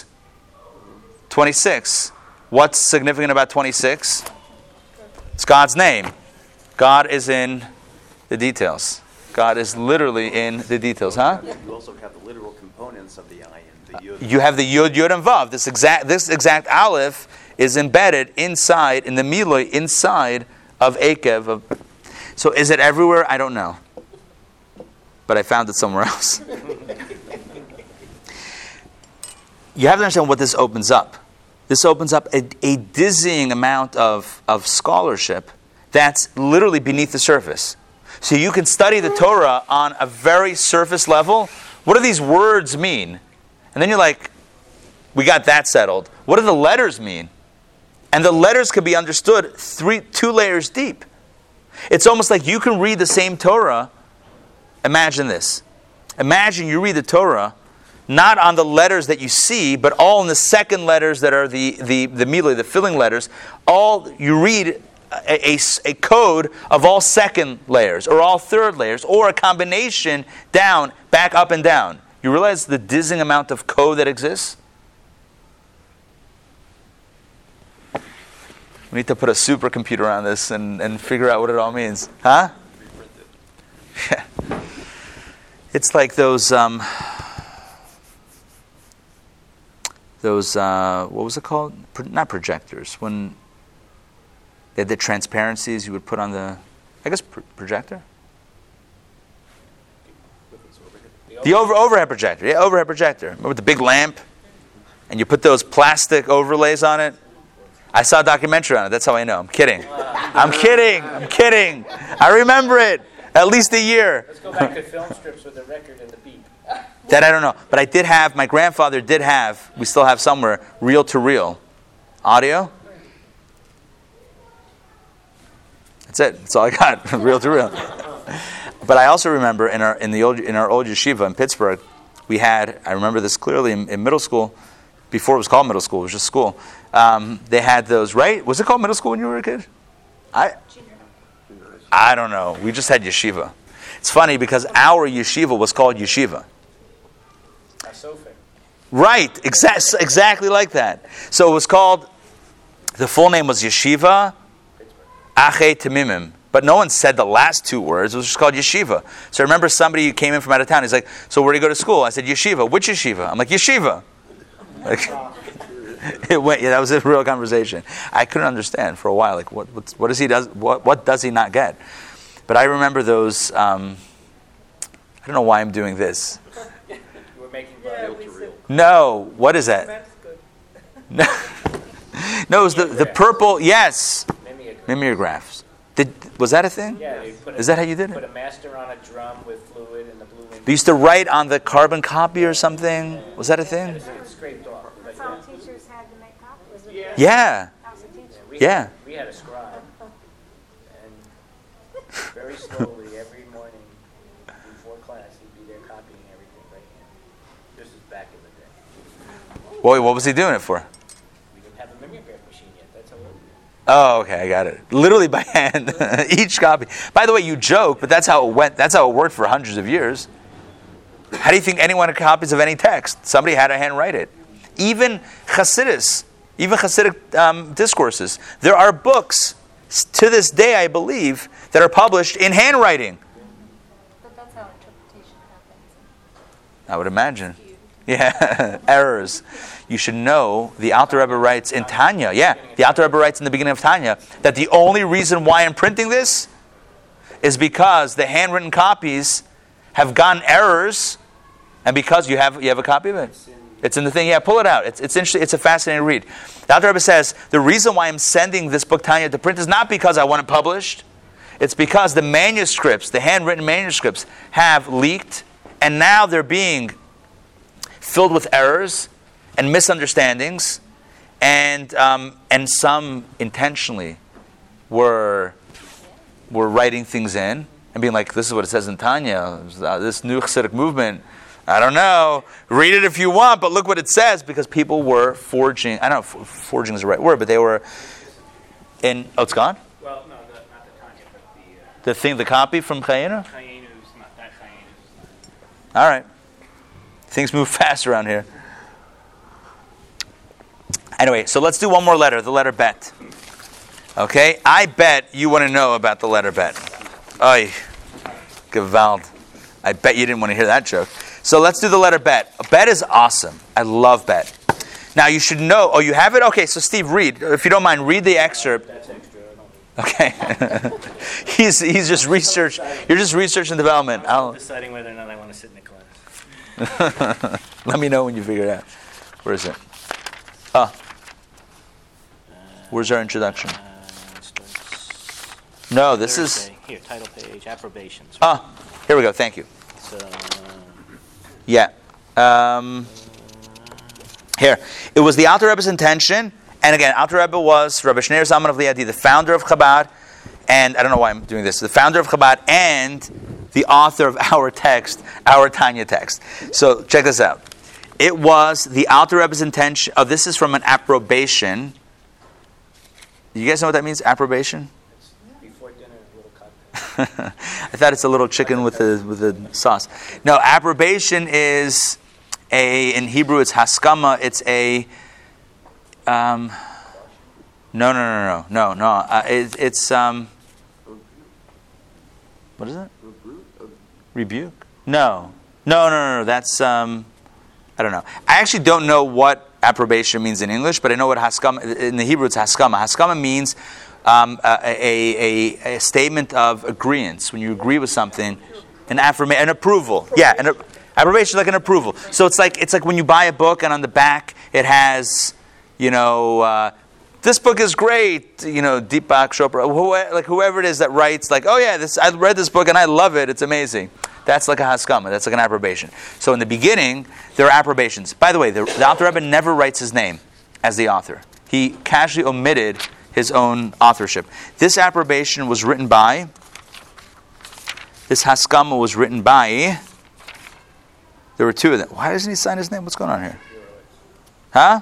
twenty-six. What's significant about twenty-six? It's God's name. God is in the details. God is literally in the details, huh? You also have the literal components of the ayin, the yud. You have the Yud, Yud, and Vav. This exact, this exact Aleph is embedded inside, in the Miloi, inside of Akev. Of, so is it everywhere? I don't know. But I found it somewhere else. You have to understand what this opens up. This opens up a, a dizzying amount of, of scholarship that's literally beneath the surface. So you can study the Torah on a very surface level. What do these words mean? And then you're like, we got that settled. What do the letters mean? And the letters can be understood three, two layers deep. It's almost like you can read the same Torah. Imagine this. Imagine you read the Torah not on the letters that you see, but all in the second letters that are the the the miloi, the filling letters. All you read a, a, a code of all second layers, or all third layers, or a combination down, back, up, and down. You realize the dizzying amount of code that exists? We need to put a supercomputer on this and, and figure out what it all means. Huh? Yeah. It's like those... Um, Those, uh, what was it called? Pro- not projectors. When they had the transparencies you would put on the, I guess, pr- projector? The over overhead projector. Yeah, overhead projector. Remember with the big lamp? And you put those plastic overlays on it? I saw a documentary on it. That's how I know. I'm kidding. I'm kidding. I'm kidding. I remember it. At least a year. Let's go back to film strips with the record and the beep. That I don't know. But I did have, my grandfather did have, we still have somewhere, reel-to-reel audio. That's it. That's all I got, reel-to-reel. But I also remember in our in the old in our old yeshiva in Pittsburgh, we had, I remember this clearly in, in middle school, before it was called middle school, it was just school. Um, they had those, right? Was it called middle school when you were a kid? I I don't know. We just had yeshiva. It's funny because our yeshiva was called yeshiva. Asofim. Right, exa- exactly like that. So it was called, the full name was Yeshiva Achei Tamimim. But no one said the last two words. It was just called Yeshiva. So I remember somebody who came in from out of town. He's like, so where do you go to school? I said, Yeshiva. Which Yeshiva? I'm like, Yeshiva. Like, it went, yeah, that was a real conversation. I couldn't understand for a while. Like, what, what, what does he does? What, what does he not get? But I remember those. Um, I don't know why I'm doing this. You were making yeah, No, what is that? No, no, it was the, the purple. Yes, mimeographs. Mimeographs. Did was that a thing? Yeah, they put a, is that how you did put it? a master on a drum with fluid and the blue. They used to write on the carbon copy or something. Was that a thing? It scraped off. Some teachers had to make copies. Yeah. Yeah. We yeah. Had, we had a scribe, and very slowly every morning before class he'd be there copying everything by hand. This is back in the day. Boy, what was he doing it for? We didn't have a mimeograph machine yet. That's how old we were. Oh, okay, I got it. Literally by hand, each copy. By the way, you joke, but that's how it went. That's how it worked for hundreds of years. How do you think anyone had copies of any text? Somebody had to handwrite it. Even Hasidus, even Hasidic um, discourses. There are books to this day, I believe, that are published in handwriting. But that's how interpretation happens. I would imagine. Yeah, errors. You should know, the Alter Rebbe writes in Tanya, yeah, the Alter Rebbe writes in the beginning of Tanya, that the only reason why I'm printing this is because the handwritten copies have gotten errors, and because you have you have a copy of it. It's in the thing, yeah, pull it out. It's it's interesting, it's a fascinating read. The Alter Rebbe says, the reason why I'm sending this book Tanya to print is not because I want it published, it's because the manuscripts, the handwritten manuscripts, have leaked, and now they're being filled with errors and misunderstandings, and um, and some intentionally were were writing things in and being like, this is what it says in Tanya, this new Hasidic movement. I don't know. Read it if you want, but look what it says, because people were forging. I don't know if forging is the right word, but they were in. Oh, it's gone? Well, no, the, not the Tanya, but the uh, The thing, the copy from Chayenu? Chayenu's not that Chayenu's. All right. Things move fast around here. Anyway, so let's do one more letter, the letter bet. Okay? I bet you want to know about the letter bet. Oy, Gewalt. I bet you didn't want to hear that joke. So let's do the letter bet. A bet is awesome. I love bet. Now you should know. Oh, you have it? Okay, so Steve, read. If you don't mind, read the excerpt. That's extra. I don't Okay. he's he's just research. You're just research and development. I'll, deciding whether or not I want to sit in the class. let me know when you figure it out. Where is it? Oh. Where's our introduction? Uh, starts No, this Thursday. is... Here, title page, approbations. Ah, here we go. Thank you. So, Yeah. Um, here. It was the Alter Rebbe's intention, and again, Alter Rebbe was Rabbi Shneur Zalman of Liadi, the founder of Chabad, and I don't know why I'm doing this, the founder of Chabad and the author of our text, our Tanya text. So check this out. It was the Alter Rebbe's intention, oh, this is from an approbation. You guys know what that means, approbation? before dinner, a little cocktail. I thought it's a little chicken with the with the sauce. No, approbation is a, in Hebrew it's haskama. It's a um, no no no no no no. Uh, it, it's um, what is it? Rebuke? No no no no no. That's um, I don't know. I actually don't know what approbation means in English, but I know what haskama in the Hebrew. It's haskama. Haskama means Um, a, a, a statement of agreeance. When you agree with something, an affirmation, an approval. Yeah, an approbation is like an approval. So it's like it's like when you buy a book and on the back it has, you know, uh, this book is great. You know, Deepak Chopra, whoever, like whoever it is that writes, like, oh yeah, this I read this book and I love it. It's amazing. That's like a haskama. That's like an approbation. So in the beginning, there are approbations. By the way, the, the Alter Rebbe never writes his name as the author. He casually omitted his own authorship. This approbation was written by, this haskama was written by, there were two of them. Why doesn't he sign his name? What's going on here? Huh?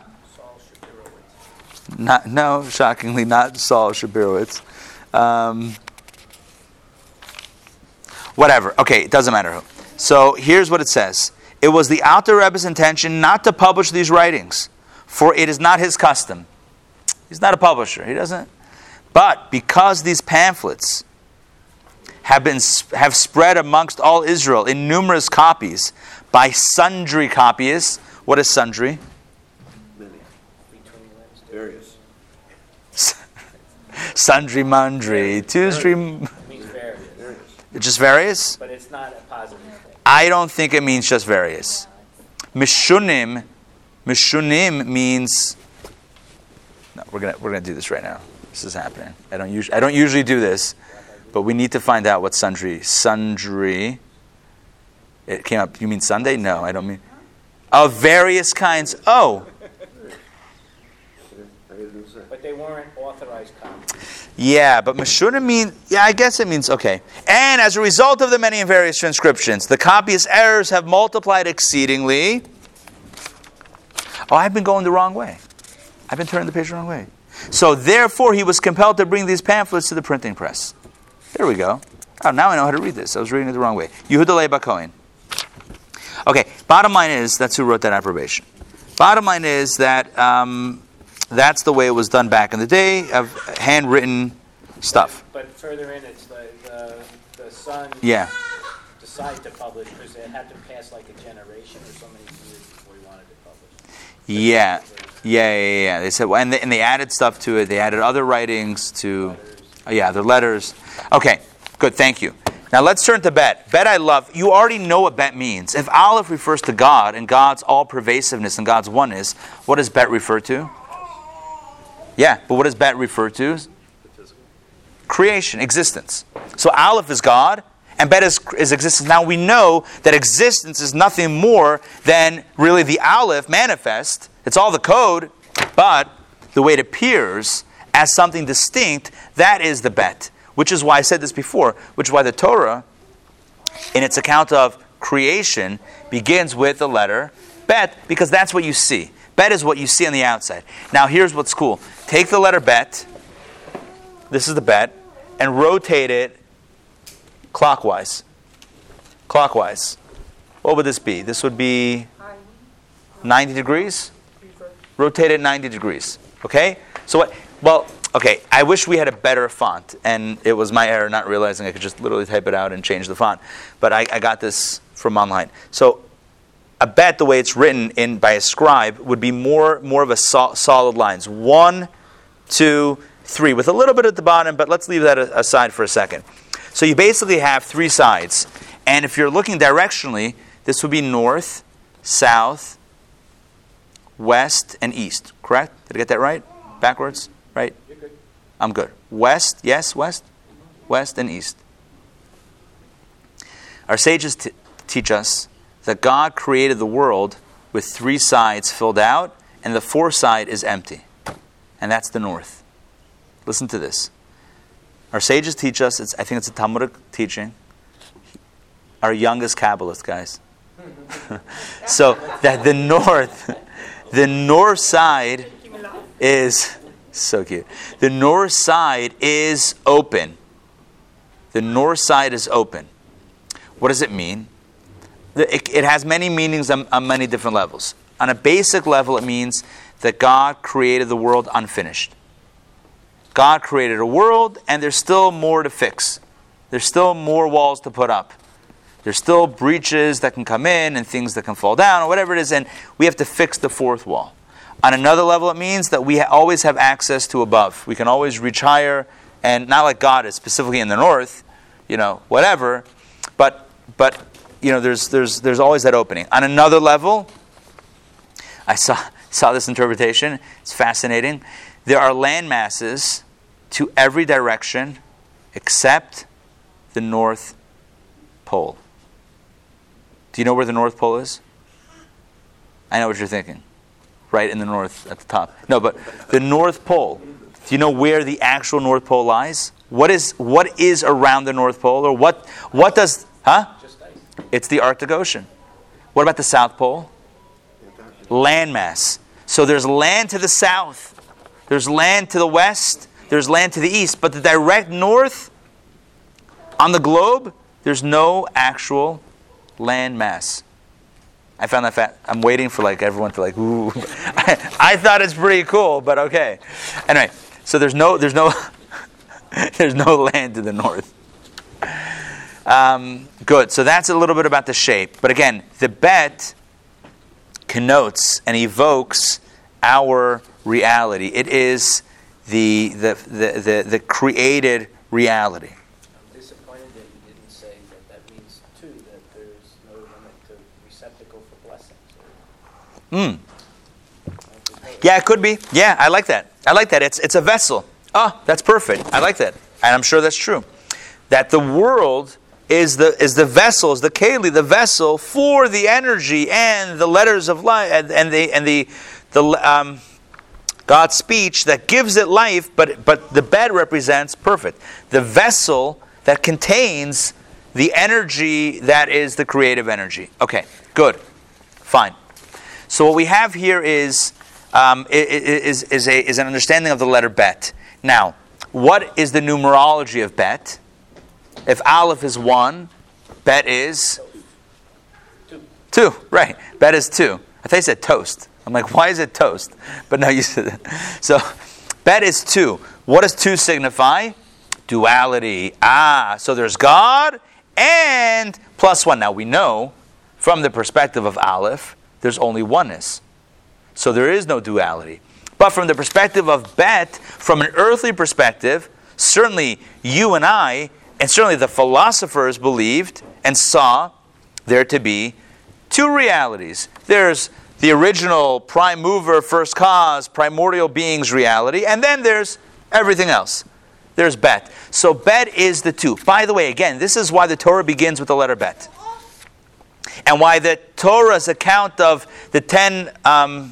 Not, no, shockingly, not Saul Shapirowitz. Um, Whatever. Okay, it doesn't matter who. So here's what it says. It was the Alter Rebbe's intention not to publish these writings, for it is not his custom. He's not a publisher. He doesn't. But because these pamphlets have been have spread amongst all Israel in numerous copies by sundry copyists. What is sundry? Various. Sundry mundry. Tuesday. It means various. It's just various? But it's not a positive thing. I don't think it means just various. Mishunim, mishunim means. No, we're gonna we're gonna do this right now. This is happening. I don't usually I don't usually do this, but we need to find out what sundry sundry. It came up. You mean Sunday? No, I don't mean. Of various kinds. Oh. But they weren't authorized copies. Yeah, but Meshunim means, yeah, I guess it means, okay. And as a result of the many and various transcriptions, the copyist errors have multiplied exceedingly. Oh, I've been going the wrong way. I've been turning the page the wrong way. So therefore, he was compelled to bring these pamphlets to the printing press. There we go. Oh, now I know how to read this. I was reading it the wrong way. Yehuda Leib HaKohen. Okay, bottom line is, that's who wrote that approbation. Bottom line is that um, that's the way it was done back in the day, of handwritten stuff. But further in, it's the, the, the son Yeah. decided to publish because it had to pass like a generation or so many years before he wanted to publish. Yeah. Yeah, yeah, yeah. They said, well, and they, and they added stuff to it. They added other writings to, oh, yeah, their letters. Okay, good, thank you. Now let's turn to bet. Bet I love. You already know what bet means. If Aleph refers to God and God's all-pervasiveness and God's oneness, what does bet refer to? Yeah, but what does bet refer to? Creation, existence. So Aleph is God, and bet is, is existence. Now we know that existence is nothing more than really the Aleph manifest. It's all the code, but the way it appears as something distinct, that is the bet. Which is why I said this before, which is why the Torah, in its account of creation, begins with the letter bet, because that's what you see. Bet is what you see on the outside. Now here's what's cool. Take the letter bet, this is the bet, and rotate it clockwise. Clockwise. What would this be? This would be ninety degrees? Rotate it ninety degrees. Okay? So what? Well, okay, I wish we had a better font, and it was my error not realizing I could just literally type it out and change the font. But I, I got this from online. So a bet, the way it's written in by a scribe, would be more more of a sol- solid lines. One, two, three, with a little bit at the bottom, but let's leave that a- aside for a second. So you basically have three sides. And if you're looking directionally, this would be north, south, west, and east. Correct? Did I get that right? Backwards? Right? You're good. I'm good. West, yes, west? West and east. Our sages t- teach us that God created the world with three sides filled out, and the fourth side is empty. And that's the north. Listen to this. Our sages teach us, it's, I think it's a Talmudic teaching, our youngest Kabbalist, guys. So that the north, the north side is, so cute. The north side is open. The north side is open. What does it mean? It, it has many meanings on, on many different levels. On a basic level, it means that God created the world unfinished. God created a world, and there's still more to fix. There's still more walls to put up. There's still breaches that can come in and things that can fall down or whatever it is, and we have to fix the fourth wall. On another level, it means that we ha- always have access to above. We can always reach higher, and not like God is specifically in the north, you know, whatever, but but you know, there's there's there's always that opening. On another level, I saw saw this interpretation. It's fascinating. There are land masses to every direction except the North Pole. Do you know where the North Pole is? I know what you're thinking. Right in the north at the top. No, but the North Pole. Do you know where the actual North Pole lies? What is what is around the North Pole? Or what what does huh? It's the Arctic Ocean. What about the South Pole? Landmass. So there's land to the south. There's land to the west. There's land to the east. But the direct north on the globe, there's no actual land mass. I found that fat. I'm waiting for like everyone to like, ooh. I, I thought it's pretty cool, but okay. Anyway, so there's no, there's no, there's no land to the north. Um, good. So that's a little bit about the shape. But again, the bet connotes and evokes our reality. It is the the the the, the created reality. I'm disappointed that you didn't say that that means too that there's no limit to receptacle for blessings. Hmm. Yeah, it could be. Yeah, I like that. I like that. It's it's a vessel. Oh, that's perfect. I like that, and I'm sure that's true. That the world is the is the vessel, is the keli, the vessel for the energy and the letters of life and, and the and the the um, God's speech that gives it life. But but the bed represents perfect the vessel that contains the energy that is the creative energy. Okay, good, fine. So what we have here is um, is is a is an understanding of the letter bet. Now, what is the numerology of bet? If Aleph is one, bet is two. Two, right. Bet is two. I thought you said toast. I'm like, why is it toast? But no, you said that. So, bet is two. What does two signify? Duality. Ah, so there's God and plus one. Now, we know from the perspective of Aleph, there's only oneness. So there is no duality. But from the perspective of bet, from an earthly perspective, certainly you and I, and certainly the philosophers believed and saw there to be two realities. There's the original prime mover, first cause, primordial beings reality, and then there's everything else. There's bet. So bet is the two. By the way, again, this is why the Torah begins with the letter bet. And why the Torah's account of the ten... Um,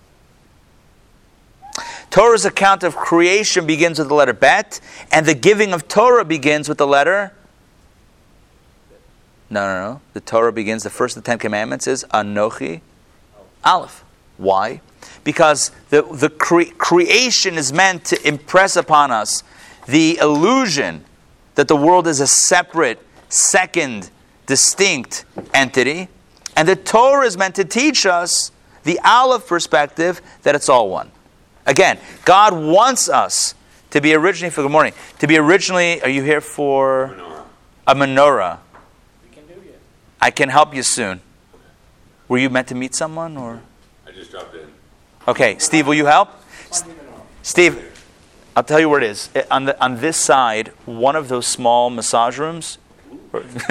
Torah's account of creation begins with the letter bet, and the giving of Torah begins with the letter... No, no, no. The Torah begins, the first of the Ten Commandments is Anochi Aleph. Why? Because the, the cre- creation is meant to impress upon us the illusion that the world is a separate, second, distinct entity, and the Torah is meant to teach us the Aleph perspective that it's all one. Again, God wants us to be originally, for good morning, to be originally, are you here for Menorah. a menorah? We can do it. I can help you soon. Were you meant to meet someone or? I just dropped in. Okay, Steve, will you help? S- Steve, I'll tell you where it is. It- on the on this side, one of those small massage rooms. Gives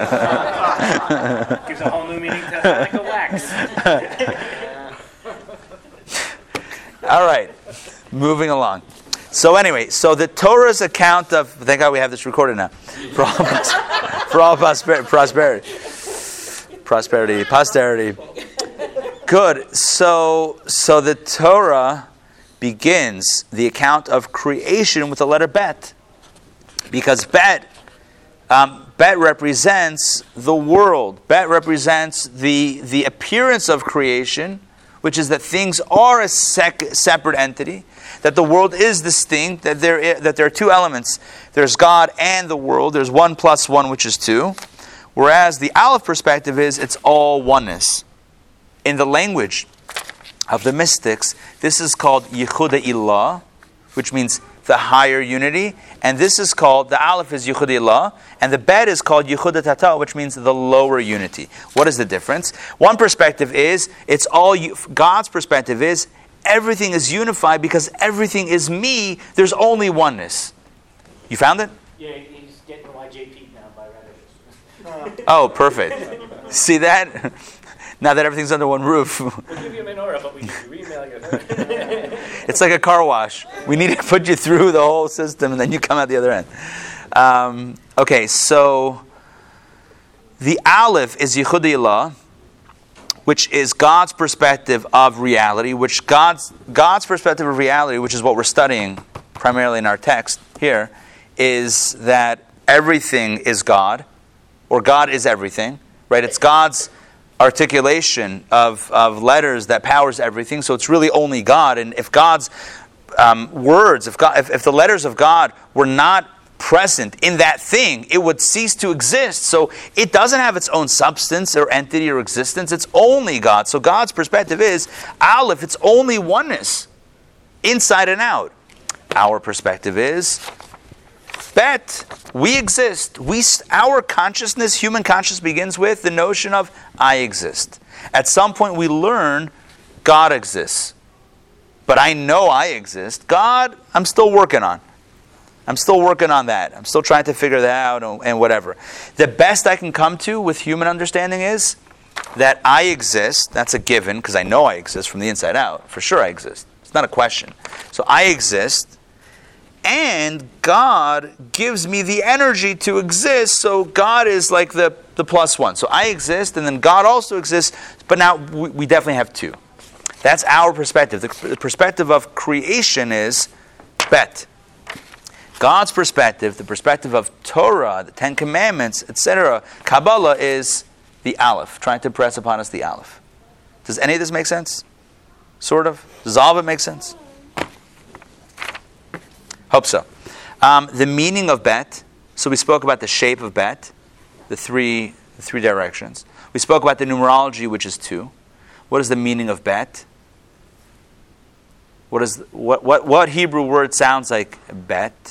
a whole new meaning to like a wax. All right, moving along. So anyway, so the Torah's account of, thank God we have this recorded now, for all, for all prosper, prosperity, prosperity, posterity. Good. So, so the Torah begins the account of creation with the letter bet, because bet, um, bet represents the world. Bet represents the the appearance of creation, which is that things are a sec- separate entity, that the world is distinct, that there is, that there are two elements. There's God and the world. There's one plus one, which is two. Whereas the Aleph perspective is it's all oneness. In the language of the mystics, this is called Yichud Ilah, which means the higher unity. And this is called, the Aleph is Yichud Ilah, and the Bet is called Yichud Tata, which means the lower unity. What is the difference? One perspective is, it's all, God's perspective is, everything is unified because everything is me. There's only oneness. You found it? Yeah, he's getting Y J P now by radishes. Oh, perfect. See that? Now that everything's under one roof. We'll give you a menorah, but we give you email you. It's like a car wash. We need to put you through the whole system and then you come out the other end. Um, okay, so the Aleph is Yichud Ilah, which is God's perspective of reality, which God's God's perspective of reality, which is what we're studying primarily in our text here, is that everything is God, or God is everything, right? It's God's articulation of, of letters that powers everything, so it's really only God. And if God's um, words, if, God, if if the letters of God were not present in that thing, it would cease to exist. So it doesn't have its own substance or entity or existence. It's only God. So God's perspective is Aleph. It's only oneness, inside and out. Our perspective is Bet. We exist. We our consciousness, human consciousness, begins with the notion of I exist. At some point, we learn God exists. But I know I exist. God, I'm still working on. I'm still working on that. I'm still trying to figure that out and, and whatever. The best I can come to with human understanding is that I exist. That's a given because I know I exist from the inside out. For sure I exist. It's not a question. So I exist. And God gives me the energy to exist. So God is like the, the plus one. So I exist and then God also exists. But now we, we definitely have two. That's our perspective. The perspective of creation is Bet. God's perspective, the perspective of Torah, the Ten Commandments, et cetera, Kabbalah is the Aleph, trying to press upon us the Aleph. Does any of this make sense? Sort of? Does all of it make sense? Hope so. Um, the meaning of Bet. So we spoke about the shape of Bet, the three, the three directions. We spoke about the numerology, which is two. What is the meaning of Bet? What is what what what Hebrew word sounds like Bet?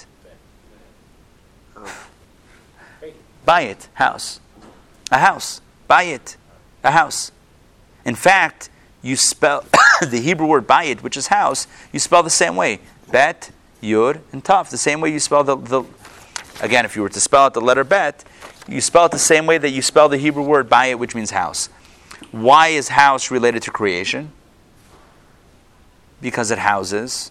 Bayit, house. A house. Bayit, a house. In fact, you spell the Hebrew word bayit, which is house, you spell the same way. Bet, yud, and taf. The same way you spell the, the again, if you were to spell out the letter bet, you spell it the same way that you spell the Hebrew word bayit, which means house. Why is house related to creation? Because it houses,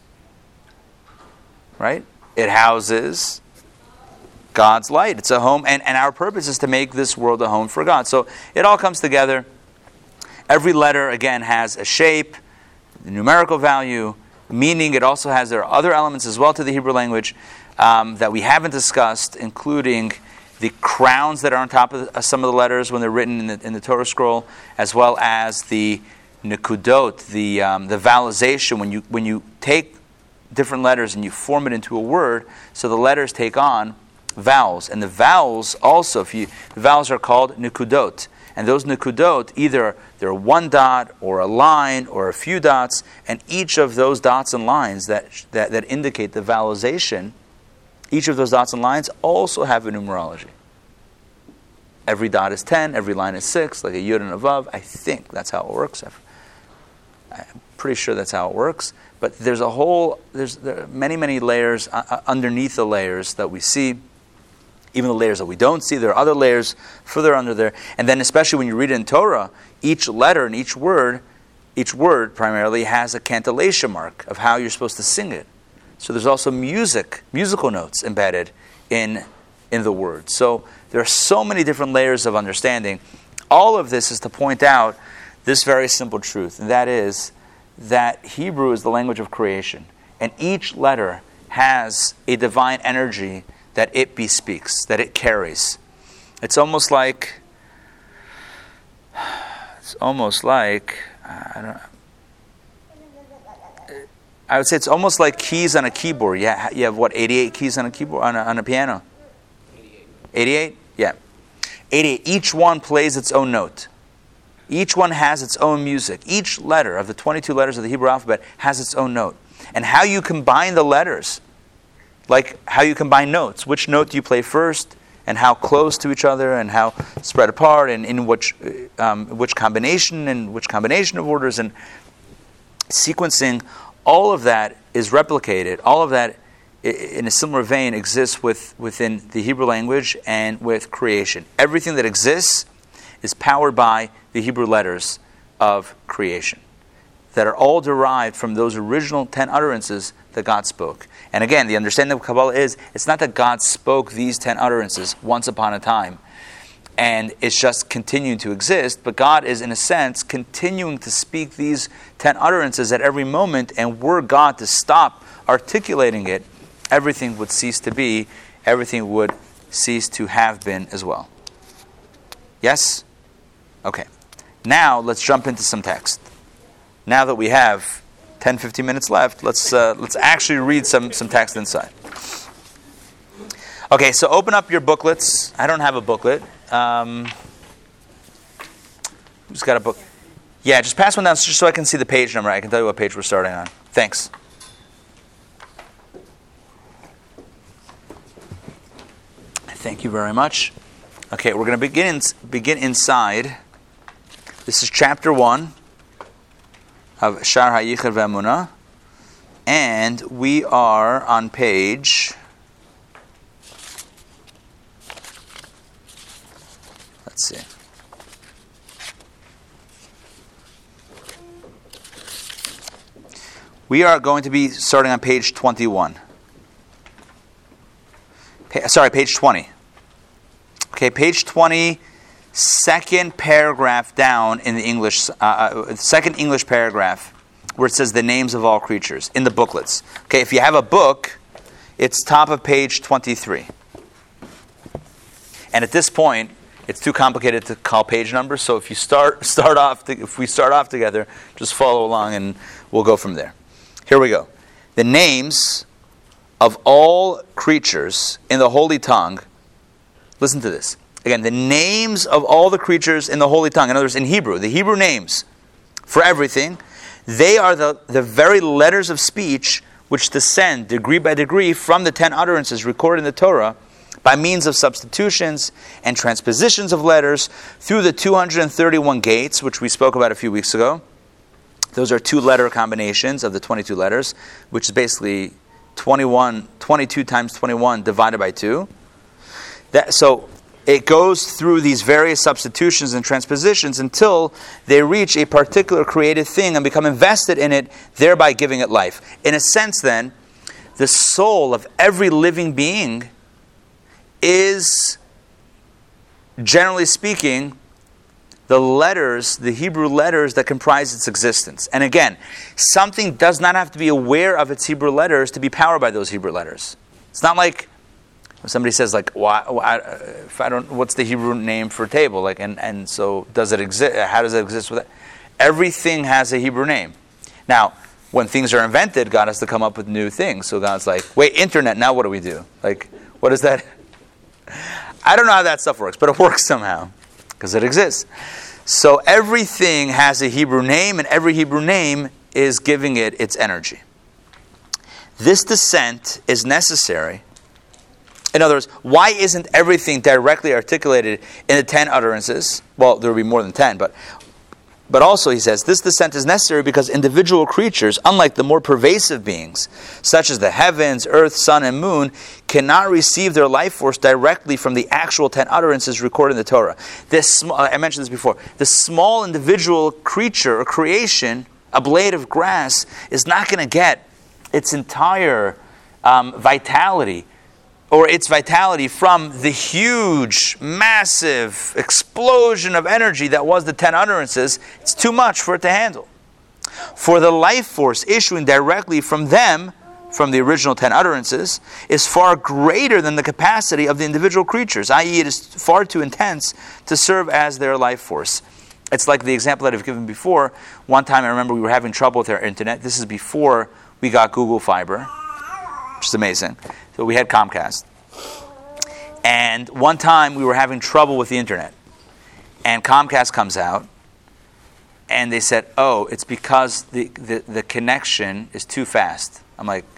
right? It houses God's light. It's a home, and, and our purpose is to make this world a home for God. So it all comes together. Every letter, again, has a shape, a numerical value, meaning. It also has, there are other elements as well to the Hebrew language um, that we haven't discussed, including the crowns that are on top of some of the letters when they're written in the, in the Torah scroll, as well as the nekudot, the um, the vowelization. When you when you take different letters and you form it into a word, so the letters take on vowels, and the vowels also, if you the vowels are called nekudot, and those nekudot either they're one dot or a line or a few dots, and each of those dots and lines that that, that indicate the vowelization, each of those dots and lines also have a numerology. Every dot is ten, every line is six, like a yud and a vav. I think that's how it works. I've, I'm pretty sure that's how it works. But there's a whole, there's there are many, many layers uh, underneath the layers that we see. Even the layers that we don't see, there are other layers further under there. And then especially when you read it in Torah, each letter and each word, each word primarily has a cantillation mark of how you're supposed to sing it. So there's also music, musical notes embedded in in the word. So there are so many different layers of understanding. All of this is to point out this very simple truth, and that is that Hebrew is the language of creation. And each letter has a divine energy that it bespeaks, that it carries. It's almost like, it's almost like, I don't know, I would say it's almost like keys on a keyboard. You have, you have what, eighty-eight keys on a keyboard, on a, on a piano? eighty-eight. eighty-eight? Yeah. eighty-eight. Each one plays its own note. Each one has its own music. Each letter of the twenty-two letters of the Hebrew alphabet has its own note. And how you combine the letters, like how you combine notes. Which note do you play first, and how close to each other, and how spread apart, and in which um, which combination, and which combination of orders, and sequencing. All of that is replicated. All of that, in a similar vein, exists with, within the Hebrew language and with creation. Everything that exists is powered by the Hebrew letters of creation that are all derived from those original ten utterances that God spoke. And again, the understanding of Kabbalah is, it's not that God spoke these ten utterances once upon a time, and it's just continuing to exist, but God is, in a sense, continuing to speak these ten utterances at every moment, and were God to stop articulating it, everything would cease to be, everything would cease to have been as well. Yes? Okay. Now, let's jump into some text. Now that we have ten, fifteen minutes left, let's uh, let's actually read some, some text inside. Okay, so open up your booklets. I don't have a booklet. Um, who's got a book? Yeah, just pass one down just so I can see the page number. I can tell you what page we're starting on. Thanks. Thank you very much. Okay, we're going to begin begin inside. This is chapter one of Shar HaYichud Ve'emunah, and we are on page. Let's see. We are going to be starting on page twenty-one. Pa- sorry, page twenty. Okay, page twenty, second paragraph down in the English, uh, uh, second English paragraph, where it says the names of all creatures in the booklets. Okay, if you have a book, it's top of page twenty-three. And at this point, it's too complicated to call page numbers. So if you start start off, to, if we start off together, just follow along, and we'll go from there. Here we go. The names of all creatures in the Holy Tongue. Listen to this. Again, the names of all the creatures in the Holy Tongue. In other words, in Hebrew, the Hebrew names for everything, they are the, the very letters of speech which descend degree by degree from the ten utterances recorded in the Torah by means of substitutions and transpositions of letters through the two hundred thirty-one gates, which we spoke about a few weeks ago. Those are two letter combinations of the twenty-two letters, which is basically twenty-one, twenty-two times twenty-one divided by two. That, so it goes through these various substitutions and transpositions until they reach a particular created thing and become invested in it, thereby giving it life. In a sense, then, the soul of every living being is, generally speaking, the letters, the Hebrew letters that comprise its existence. And again, something does not have to be aware of its Hebrew letters to be powered by those Hebrew letters. It's not like somebody says, like, why, why, if I don't, what's the Hebrew name for table? Like, and, and so does it exist? How does it exist with it? Everything has a Hebrew name. Now, when things are invented, God has to come up with new things. So God's like, wait, internet, now what do we do? Like, what is that? I don't know how that stuff works, but it works somehow because it exists. So everything has a Hebrew name, and every Hebrew name is giving it its energy. This descent is necessary. In other words, why isn't everything directly articulated in the ten utterances? Well, there will be more than ten, but but also, he says, this descent is necessary because individual creatures, unlike the more pervasive beings, such as the heavens, earth, sun, and moon, cannot receive their life force directly from the actual ten utterances recorded in the Torah. This sm- I mentioned this before. The small individual creature or creation, a blade of grass, is not going to get its entire um, vitality or its vitality from the huge, massive explosion of energy that was the ten utterances. It's too much for it to handle. For the life force issuing directly from them, from the original ten utterances, is far greater than the capacity of the individual creatures, that is, it is far too intense to serve as their life force. It's like the example that I've given before. One time I remember we were having trouble with our internet. This is before we got Google Fiber, which is amazing. So we had Comcast. And one time we were having trouble with the internet. And Comcast comes out. And they said, oh, it's because the, the, the connection is too fast. I'm like,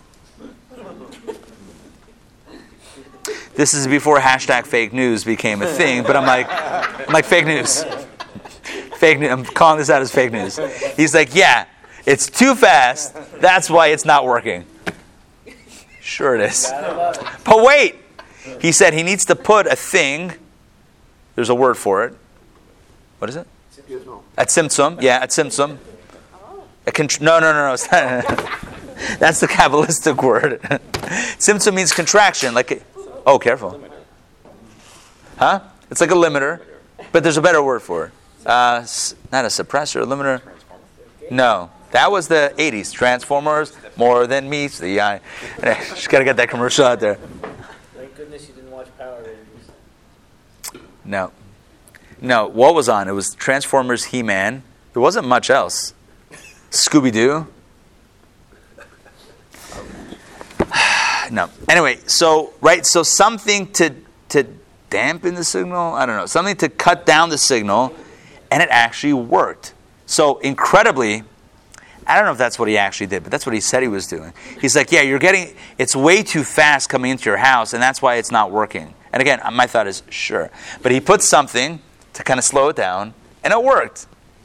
this is before hashtag fake news became a thing. But I'm like, I'm like, fake news. Fake news. I'm calling this out as fake news. He's like, yeah, it's too fast. That's why it's not working. Sure it is. But wait! He said he needs to put a thing, there's a word for it. What is it? At Tzimtzum. Yeah, at Tzimtzum. A contr- no, no, no, no. It's not. That's the Kabbalistic word. Tzimtzum means contraction. Like, a, oh, careful. Huh? It's like a limiter, but there's a better word for it. Uh, not a suppressor, a limiter. No. That was the eighties. Transformers, more than meets the eye. Just got to get that commercial out there. Thank goodness you didn't watch Power Rangers. No. No, what was on? It was Transformers, He-Man. There wasn't much else. Scooby-Doo. no. Anyway, so right, so something to to dampen the signal. I don't know, something to cut down the signal, and it actually worked. So incredibly, I don't know if that's what he actually did, but that's what he said he was doing. He's like, yeah, you're getting, it's way too fast coming into your house, and that's why it's not working. And again, my thought is, sure. But he put something to kind of slow it down, and it worked.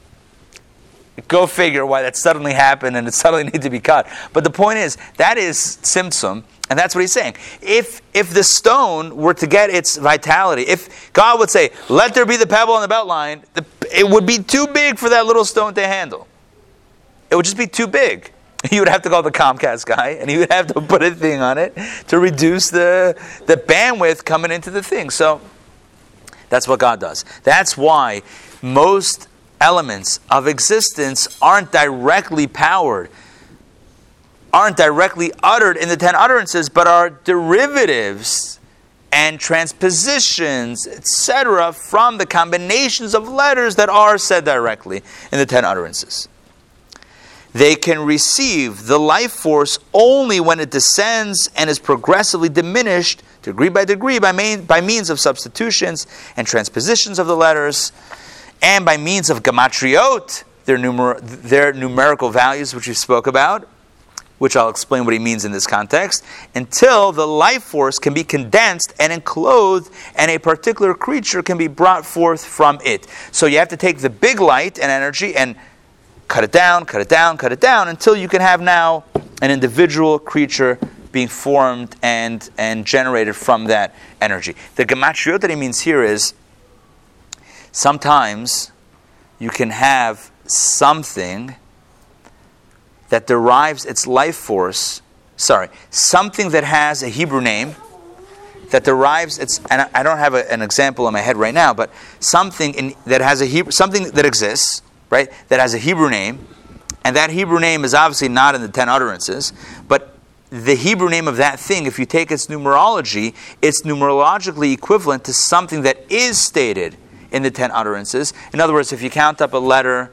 Go figure why that suddenly happened, and it suddenly needed to be cut. But the point is, that is Tzimtzum, and that's what he's saying. If if the stone were to get its vitality, if God would say, let there be the pebble on the belt line, the, it would be too big for that little stone to handle. It would just be too big. You would have to call the Comcast guy, and he would have to put a thing on it to reduce the, the bandwidth coming into the thing. So that's what God does. That's why most elements of existence aren't directly powered, aren't directly uttered in the ten utterances, but are derivatives and transpositions, et cetera, from the combinations of letters that are said directly in the ten utterances. They can receive the life force only when it descends and is progressively diminished, degree by degree, by, main, by means of substitutions and transpositions of the letters, and by means of gematriot, their, numer- their numerical values, which we spoke about, which I'll explain what he means in this context, until the life force can be condensed and enclosed, and a particular creature can be brought forth from it. So you have to take the big light and energy and cut it down, cut it down, cut it down, until you can have now an individual creature being formed and, and generated from that energy. The gematriot that he means here is, sometimes you can have something that derives its life force, sorry, something that has a Hebrew name that derives its, and I don't have a, an example in my head right now, but something in, that has a Hebrew, something that exists, right, that has a Hebrew name, and that Hebrew name is obviously not in the ten utterances, but the Hebrew name of that thing, if you take its numerology, it's numerologically equivalent to something that is stated in the ten utterances. In other words, if you count up a letter,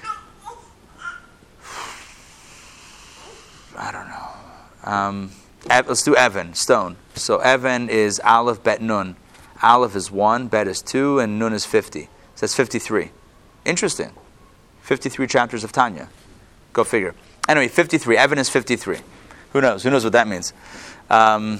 I don't know, um, let's do Evan, stone. So Evan is Aleph, Bet, Nun. Aleph is one, Bet is two, and Nun is fifty. So that's fifty-three. Interesting. fifty-three chapters of Tanya. Go figure. Anyway, fifty-three. Evan is fifty-three. Who knows? Who knows what that means? Um,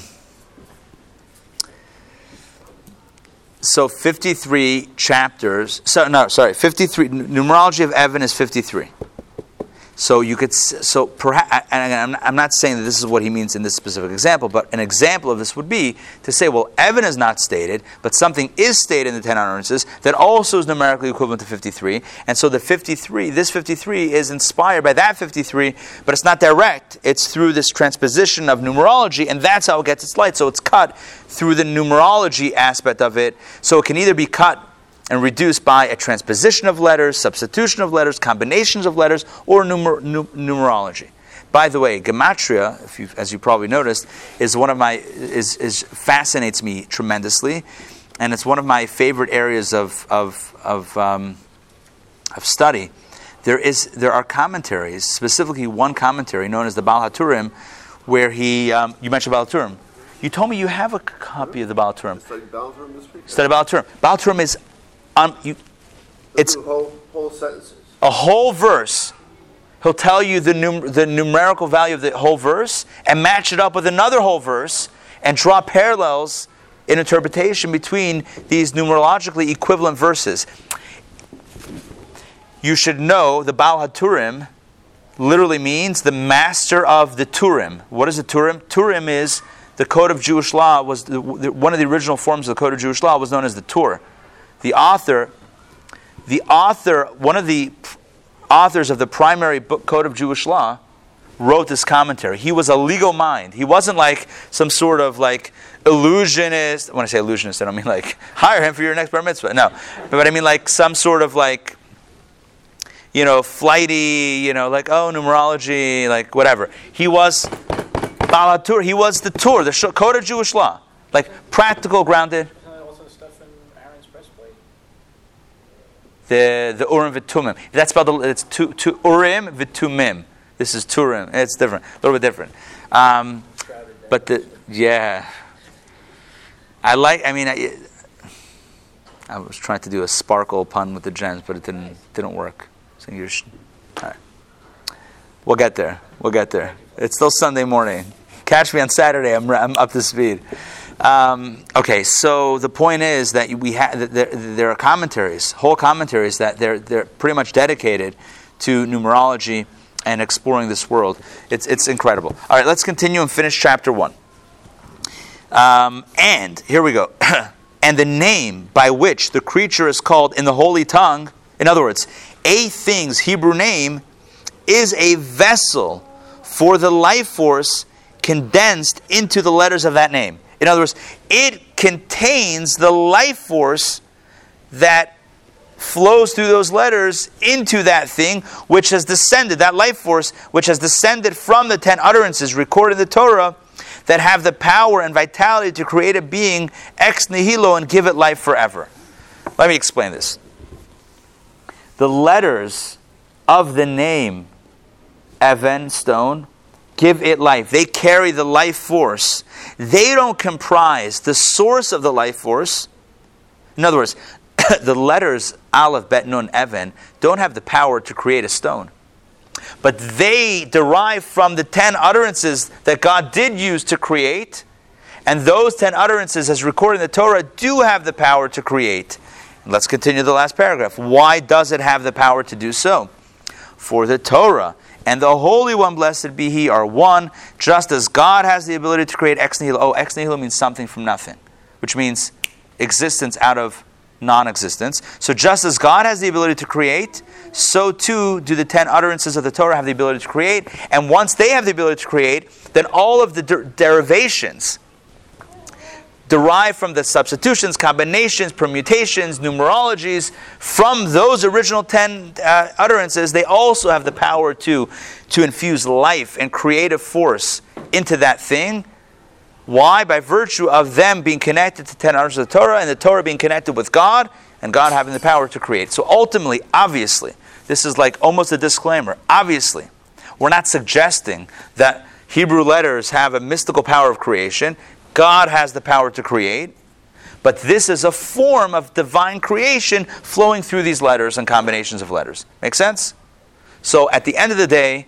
so fifty-three chapters. So no, sorry. fifty-three. Numerology of Evan is fifty-three. So you could. So perhaps, and I'm not saying that this is what he means in this specific example, but an example of this would be to say, well, Evan is not stated, but something is stated in the ten utterances that also is numerically equivalent to fifty-three, and so the fifty-three, this fifty-three is inspired by that fifty-three, but it's not direct. It's through this transposition of numerology, and that's how it gets its light. So it's cut through the numerology aspect of it. So it can either be cut and reduced by a transposition of letters, substitution of letters, combinations of letters, or numer- nu- numerology. By the way, gematria, if you, as you probably noticed, is one of my is, is fascinates me tremendously, and it's one of my favorite areas of of of, um, of study. There is there are commentaries, specifically one commentary known as the Baal HaTurim, where he um, you mentioned Baal HaTurim. You told me you have a copy of the Baal HaTurim. Study Baal HaTurim this week. Study Baal HaTurim. Baal HaTurim is Um, you, it's whole, whole sentences. a whole verse. He'll tell you the num- the numerical value of the whole verse and match it up with another whole verse and draw parallels in interpretation between these numerologically equivalent verses. You should know the Baal HaTurim literally means the master of the Turim. What is a Turim? Turim is the code of Jewish law. Was the, the, one of the original forms of the code of Jewish law was known as the Tur. The author, the author, one of the authors of the primary book code of Jewish law, wrote this commentary. He was a legal mind. He wasn't like some sort of like illusionist. When I say illusionist, I don't mean like hire him for your next bar mitzvah. No, but I mean like some sort of like, you know, flighty, you know, like oh numerology, like whatever. He was Baal HaTur. He was the Tur, the code of Jewish law, like practical, grounded. The the Urim v'Tumim. That's spelled. It's tu, tu, Urim v'Tumim. This is Turim. It's different, a little bit different. Um, But the yeah, I like. I mean, I, I was trying to do a sparkle pun with the gems, but it didn't didn't work. So you're, all right. We'll get there. We'll get there. It's still Sunday morning. Catch me on Saturday. I'm I'm up to speed. Um, okay, so the point is that we have there, there are commentaries, whole commentaries that they're they're pretty much dedicated to numerology and exploring this world. It's it's incredible. All right, let's continue and finish chapter one. Um, and here we go. And the name by which the creature is called in the holy tongue, in other words, a thing's Hebrew name is a vessel for the life force condensed into the letters of that name. In other words, it contains the life force that flows through those letters into that thing which has descended, that life force which has descended from the ten utterances recorded in the Torah that have the power and vitality to create a being ex nihilo and give it life forever. Let me explain this. The letters of the name Even, stone, give it life. They carry the life force. They don't comprise the source of the life force. In other words, the letters Aleph, Bet, Nun, Even don't have the power to create a stone. But they derive from the ten utterances that God did use to create. And those ten utterances, as recorded in the Torah, do have the power to create. Let's continue the last paragraph. Why does it have the power to do so? For the Torah and the Holy One, blessed be He, are one, just as God has the ability to create ex nihilo. Oh, ex nihilo means something from nothing, which means existence out of non-existence. So just as God has the ability to create, so too do the ten utterances of the Torah have the ability to create. And once they have the ability to create, then all of the der- derivations derived from the substitutions, combinations, permutations, numerologies from those original ten uh, utterances, they also have the power to, to infuse life and creative force into that thing. Why? By virtue of them being connected to ten utterances of the Torah and the Torah being connected with God and God having the power to create. So ultimately, obviously, this is like almost a disclaimer. Obviously, we're not suggesting that Hebrew letters have a mystical power of creation. God has the power to create. But this is a form of divine creation flowing through these letters and combinations of letters. Make sense? So at the end of the day,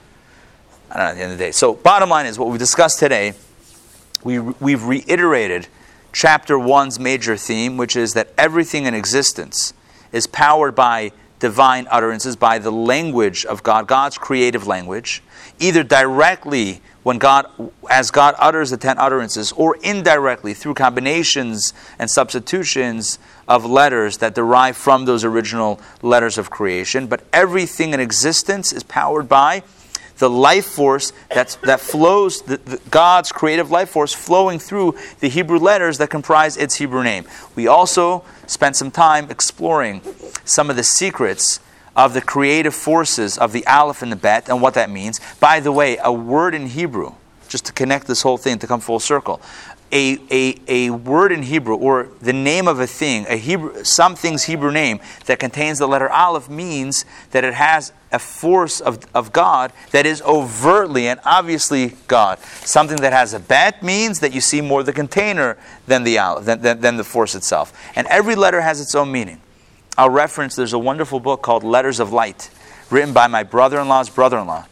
I don't know, at the end of the day. So bottom line is what we discussed today. We, we've reiterated chapter one's major theme, which is that everything in existence is powered by divine utterances, by the language of God, God's creative language, either directly when God, as God utters the ten utterances, or indirectly through combinations and substitutions of letters that derive from those original letters of creation. But everything in existence is powered by the life force that's, that flows, the, the, God's creative life force flowing through the Hebrew letters that comprise its Hebrew name. We also spent some time exploring some of the secrets of the creative forces of the Aleph and the Bet and what that means. By the way, a word in Hebrew, just to connect this whole thing to come full circle, a, a, a word in Hebrew, or the name of a thing, a Hebrew, something's Hebrew name that contains the letter Aleph means that it has a force of, of God that is overtly and obviously God. Something that has a Bet means that you see more the container than the Aleph, than, than, than the force itself. And every letter has its own meaning. I'll reference, there's a wonderful book called Letters of Light, written by my brother-in-law's brother-in-law.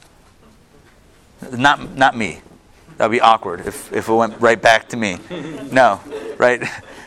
Not, not me. That would be awkward if, if it went right back to me. No, right?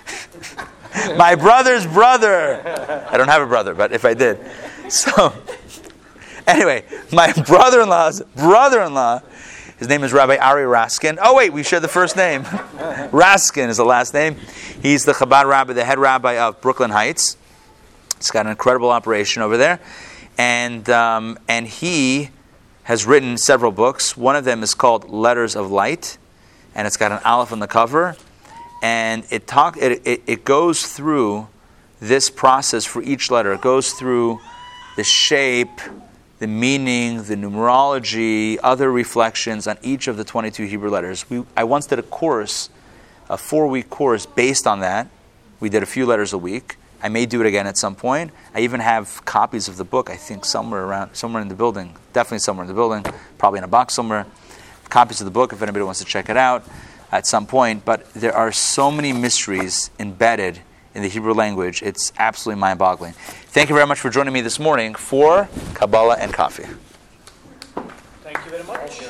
My brother's brother. I don't have a brother, but if I did. So, anyway, my brother-in-law's brother-in-law, his name is Rabbi Ari Raskin. Oh, wait, we share the first name. Raskin is the last name. He's the Chabad rabbi, the head rabbi of Brooklyn Heights. He's got an incredible operation over there. And and um, and he has written several books. One of them is called Letters of Light, and it's got an Aleph on the cover. And it talk it, it, it goes through this process for each letter. It goes through the shape, the meaning, the numerology, other reflections on each of the twenty-two Hebrew letters. We I once did a course, a four-week course based on that. We did a few letters a week. I may do it again at some point. I even have copies of the book, I think, somewhere around, somewhere in the building. Definitely somewhere in the building. Probably in a box somewhere. copies of the book if anybody wants to check it out at some point. But there are so many mysteries embedded in the Hebrew language. It's absolutely mind-boggling. Thank you very much for joining me this morning for Kabbalah and Coffee.